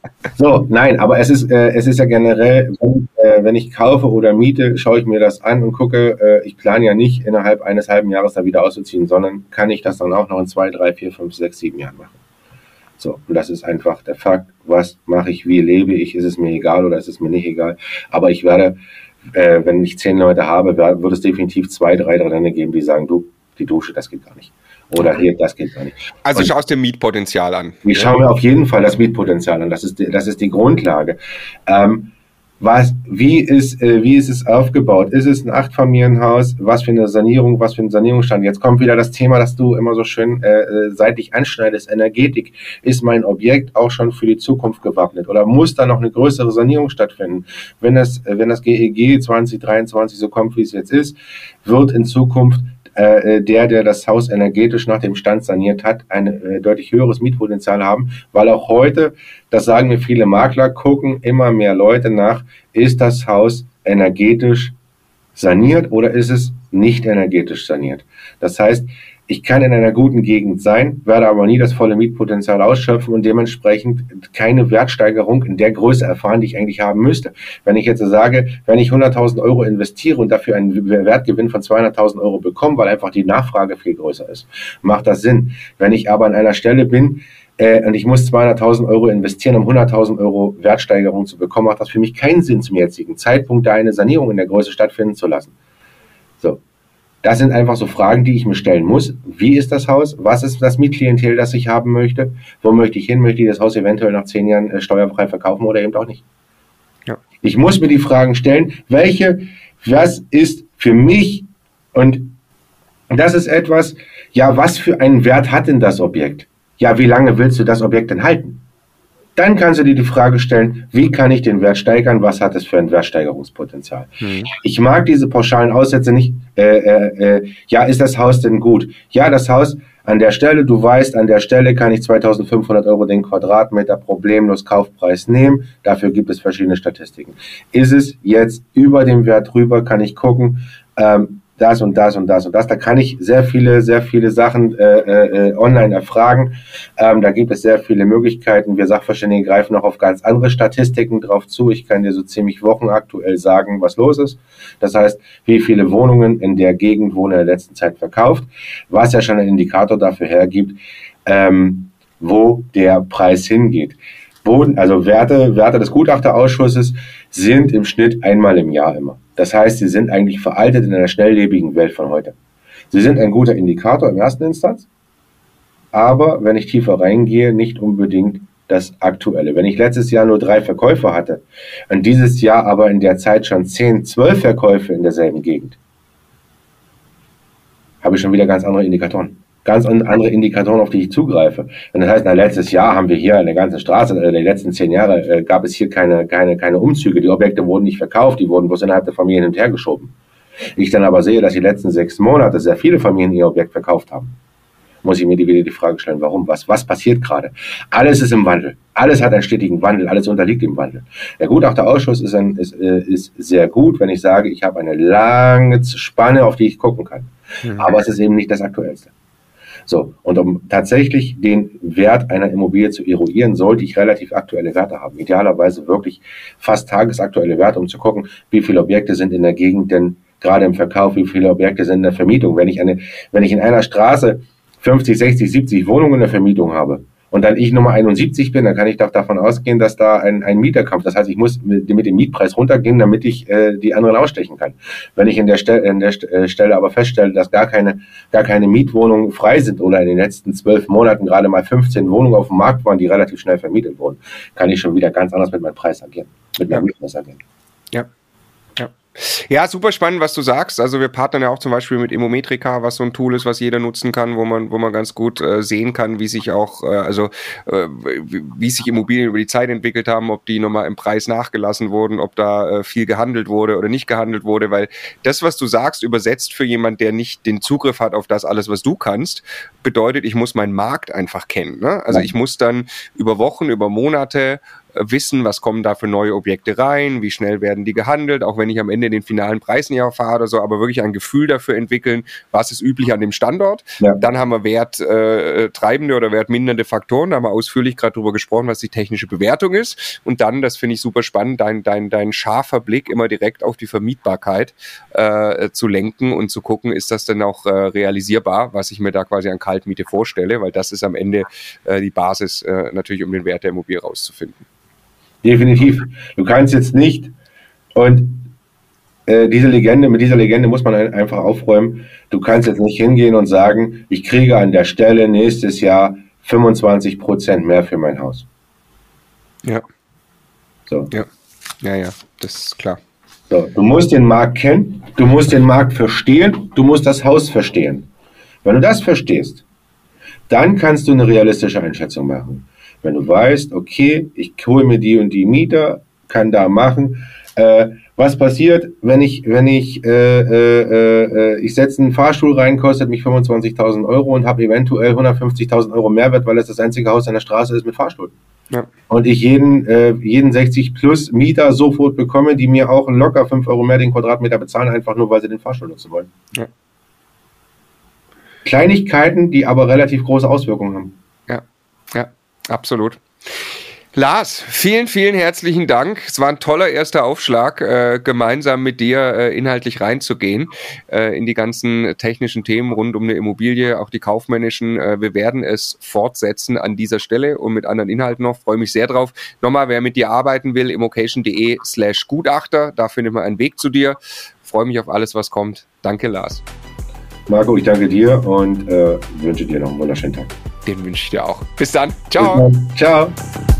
So, nein, aber es ist, äh, es ist ja generell, wenn, äh, wenn ich kaufe oder miete, schaue ich mir das an und gucke, äh, ich plane ja nicht innerhalb eines halben Jahres da wieder auszuziehen, sondern kann ich das dann auch noch in zwei, drei, vier, fünf, sechs, sieben Jahren machen. So, und das ist einfach der Fakt, was mache ich, wie lebe ich, ist es mir egal oder ist es mir nicht egal, aber ich werde, äh, wenn ich zehn Leute habe, wird es definitiv zwei, drei drin geben, die sagen, du, die Dusche, das geht gar nicht. Oder hier, das geht gar nicht. Also und schaust dir Mietpotenzial an. Ich schaue mir auf jeden Fall das Mietpotenzial an. Das ist die, das ist die Grundlage. Ähm, was, wie ist, äh, wie ist es aufgebaut? Ist es ein Achtfamilienhaus? Was für eine Sanierung, was für ein Sanierungsstand? Jetzt kommt wieder das Thema, das du immer so schön äh, seitlich anschneidest. Energetik. Ist mein Objekt auch schon für die Zukunft gewappnet? Oder muss da noch eine größere Sanierung stattfinden? Wenn das, wenn das G E G zwanzig dreiundzwanzig so kommt, wie es jetzt ist, wird in Zukunft der, der das Haus energetisch nach dem Stand saniert hat, ein äh, deutlich höheres Mietpotenzial haben, weil auch heute, das sagen mir viele Makler, gucken immer mehr Leute nach, ist das Haus energetisch saniert oder ist es nicht energetisch saniert? Das heißt, ich kann in einer guten Gegend sein, werde aber nie das volle Mietpotenzial ausschöpfen und dementsprechend keine Wertsteigerung in der Größe erfahren, die ich eigentlich haben müsste. Wenn ich jetzt sage, wenn ich hunderttausend Euro investiere und dafür einen Wertgewinn von zweihunderttausend Euro bekomme, weil einfach die Nachfrage viel größer ist, macht das Sinn. Wenn ich aber an einer Stelle bin äh, und ich muss zweihunderttausend Euro investieren, um hunderttausend Euro Wertsteigerung zu bekommen, macht das für mich keinen Sinn zum jetzigen Zeitpunkt, da eine Sanierung in der Größe stattfinden zu lassen. So. Das sind einfach so Fragen, die ich mir stellen muss. Wie ist das Haus? Was ist das Mietklientel, das ich haben möchte? Wo möchte ich hin? Möchte ich das Haus eventuell nach zehn Jahren steuerfrei verkaufen oder eben auch nicht? Ja. Ich muss mir die Fragen stellen, welche, was ist für mich, und das ist etwas, ja, was für einen Wert hat denn das Objekt? Ja, wie lange willst du das Objekt denn halten? Dann kannst du dir die Frage stellen, wie kann ich den Wert steigern? Was hat es für ein Wertsteigerungspotenzial? Hm. Ich mag diese pauschalen Aussätze nicht. Äh, äh, äh, ja, ist das Haus denn gut? Ja, das Haus an der Stelle, du weißt, an der Stelle kann ich zweitausendfünfhundert Euro den Quadratmeter problemlos Kaufpreis nehmen. Dafür gibt es verschiedene Statistiken. Ist es jetzt über dem Wert drüber, kann ich gucken, ähm, das und das und das und das. Da kann ich sehr viele, sehr viele Sachen äh, äh, online erfragen. Ähm, da gibt es sehr viele Möglichkeiten. Wir Sachverständigen greifen auch auf ganz andere Statistiken drauf zu. Ich kann dir so ziemlich wochenaktuell sagen, was los ist. Das heißt, wie viele Wohnungen in der Gegend wurden in der letzten Zeit verkauft, was ja schon ein Indikator dafür hergibt, ähm, wo der Preis hingeht. Boden, also Werte, Werte des Gutachterausschusses sind im Schnitt einmal im Jahr immer. Das heißt, sie sind eigentlich veraltet in einer schnelllebigen Welt von heute. Sie sind ein guter Indikator in erster Instanz, aber wenn ich tiefer reingehe, nicht unbedingt das Aktuelle. Wenn ich letztes Jahr nur drei Verkäufe hatte und dieses Jahr aber in der Zeit schon zehn, zwölf Verkäufe in derselben Gegend, habe ich schon wieder ganz andere Indikatoren. Ganz andere Indikatoren, auf die ich zugreife. Und das heißt, na, letztes Jahr haben wir hier in der ganzen Straße, in den letzten zehn Jahren, äh, gab es hier keine, keine, keine Umzüge. Die Objekte wurden nicht verkauft, die wurden bloß innerhalb der Familien hin und her geschoben. Ich dann aber sehe, dass die letzten sechs Monate sehr viele Familien ihr Objekt verkauft haben. Muss ich mir die, wieder die Frage stellen, warum? Was, was passiert gerade? Alles ist im Wandel. Alles hat einen stetigen Wandel. Alles unterliegt dem Wandel. Der Gutachterausschuss ist, ein, ist, ist sehr gut, wenn ich sage, ich habe eine lange Spanne, auf die ich gucken kann. Mhm. Aber es ist eben nicht das Aktuellste. So, und um tatsächlich den Wert einer Immobilie zu eruieren, sollte ich relativ aktuelle Werte haben. Idealerweise wirklich fast tagesaktuelle Werte, um zu gucken, wie viele Objekte sind in der Gegend denn gerade im Verkauf, wie viele Objekte sind in der Vermietung. Wenn ich eine, wenn ich in einer Straße fünfzig, sechzig, siebzig Wohnungen in der Vermietung habe und dann ich Nummer einundsiebzig bin, dann kann ich doch davon ausgehen, dass da ein, ein Mieterkampf, das heißt, ich muss mit, mit dem Mietpreis runtergehen, damit ich äh, die anderen ausstechen kann. Wenn ich in der, Stel- in der St- Stelle aber feststelle, dass gar keine, gar keine Mietwohnungen frei sind oder in den letzten zwölf Monaten gerade mal fünfzehn Wohnungen auf dem Markt waren, die relativ schnell vermietet wurden, kann ich schon wieder ganz anders mit meinem Preis agieren, mit meinem Mietpreis agieren. Ja. Ja, super spannend, was du sagst. Also wir partnern ja auch zum Beispiel mit Immometrika, was so ein Tool ist, was jeder nutzen kann, wo man, wo man ganz gut äh, sehen kann, wie sich auch, äh, also äh, wie, wie sich Immobilien über die Zeit entwickelt haben, ob die nochmal im Preis nachgelassen wurden, ob da äh, viel gehandelt wurde oder nicht gehandelt wurde, weil das, was du sagst, übersetzt für jemand, der nicht den Zugriff hat auf das alles, was du kannst, bedeutet, ich muss meinen Markt einfach kennen. Ne? Also ich muss dann über Wochen, über Monate wissen, was kommen da für neue Objekte rein, wie schnell werden die gehandelt, auch wenn ich am Ende den finalen Preis nicht erfahre oder so, aber wirklich ein Gefühl dafür entwickeln, was ist üblich an dem Standort. Ja. Dann haben wir werttreibende äh, oder wertmindernde Faktoren, da haben wir ausführlich gerade drüber gesprochen, was die technische Bewertung ist und dann, das finde ich super spannend, dein, dein, dein scharfer Blick immer direkt auf die Vermietbarkeit äh, zu lenken und zu gucken, ist das denn auch äh, realisierbar, was ich mir da quasi an Kaltmiete vorstelle, weil das ist am Ende äh, die Basis äh, natürlich, um den Wert der Immobilie rauszufinden. Definitiv. Du kannst jetzt nicht, und äh, diese Legende, mit dieser Legende muss man ein, einfach aufräumen, du kannst jetzt nicht hingehen und sagen, ich kriege an der Stelle nächstes Jahr fünfundzwanzig Prozent mehr für mein Haus. Ja. So. Ja, ja, ja, das ist klar. So, du musst den Markt kennen, du musst den Markt verstehen, du musst das Haus verstehen. Wenn du das verstehst, dann kannst du eine realistische Einschätzung machen. Wenn du weißt, okay, ich hole mir die und die Mieter, kann da machen. Äh, was passiert, wenn ich, wenn ich, äh, äh, äh, ich setze einen Fahrstuhl rein, kostet mich fünfundzwanzigtausend Euro und habe eventuell hundertfünfzigtausend Euro Mehrwert, weil es das einzige Haus an der Straße ist mit Fahrstuhl. Ja. Und ich jeden, äh, jeden sechzig plus Mieter sofort bekomme, die mir auch locker fünf Euro mehr den Quadratmeter bezahlen, einfach nur, weil sie den Fahrstuhl nutzen wollen. Ja. Kleinigkeiten, die aber relativ große Auswirkungen haben. Ja, ja. Absolut. Lars, vielen, vielen herzlichen Dank. Es war ein toller erster Aufschlag, äh, gemeinsam mit dir äh, inhaltlich reinzugehen äh, in die ganzen technischen Themen rund um eine Immobilie, auch die kaufmännischen. Äh, wir werden es fortsetzen an dieser Stelle und mit anderen Inhalten noch. Freue mich sehr drauf. Nochmal, wer mit dir arbeiten will, immocation.de slash Gutachter, da findet man einen Weg zu dir. Freue mich auf alles, was kommt. Danke, Lars. Marco, ich danke dir und äh, wünsche dir noch einen wunderschönen Tag. Den wünsche ich dir auch. Bis dann. Ciao. Bis dann. Ciao.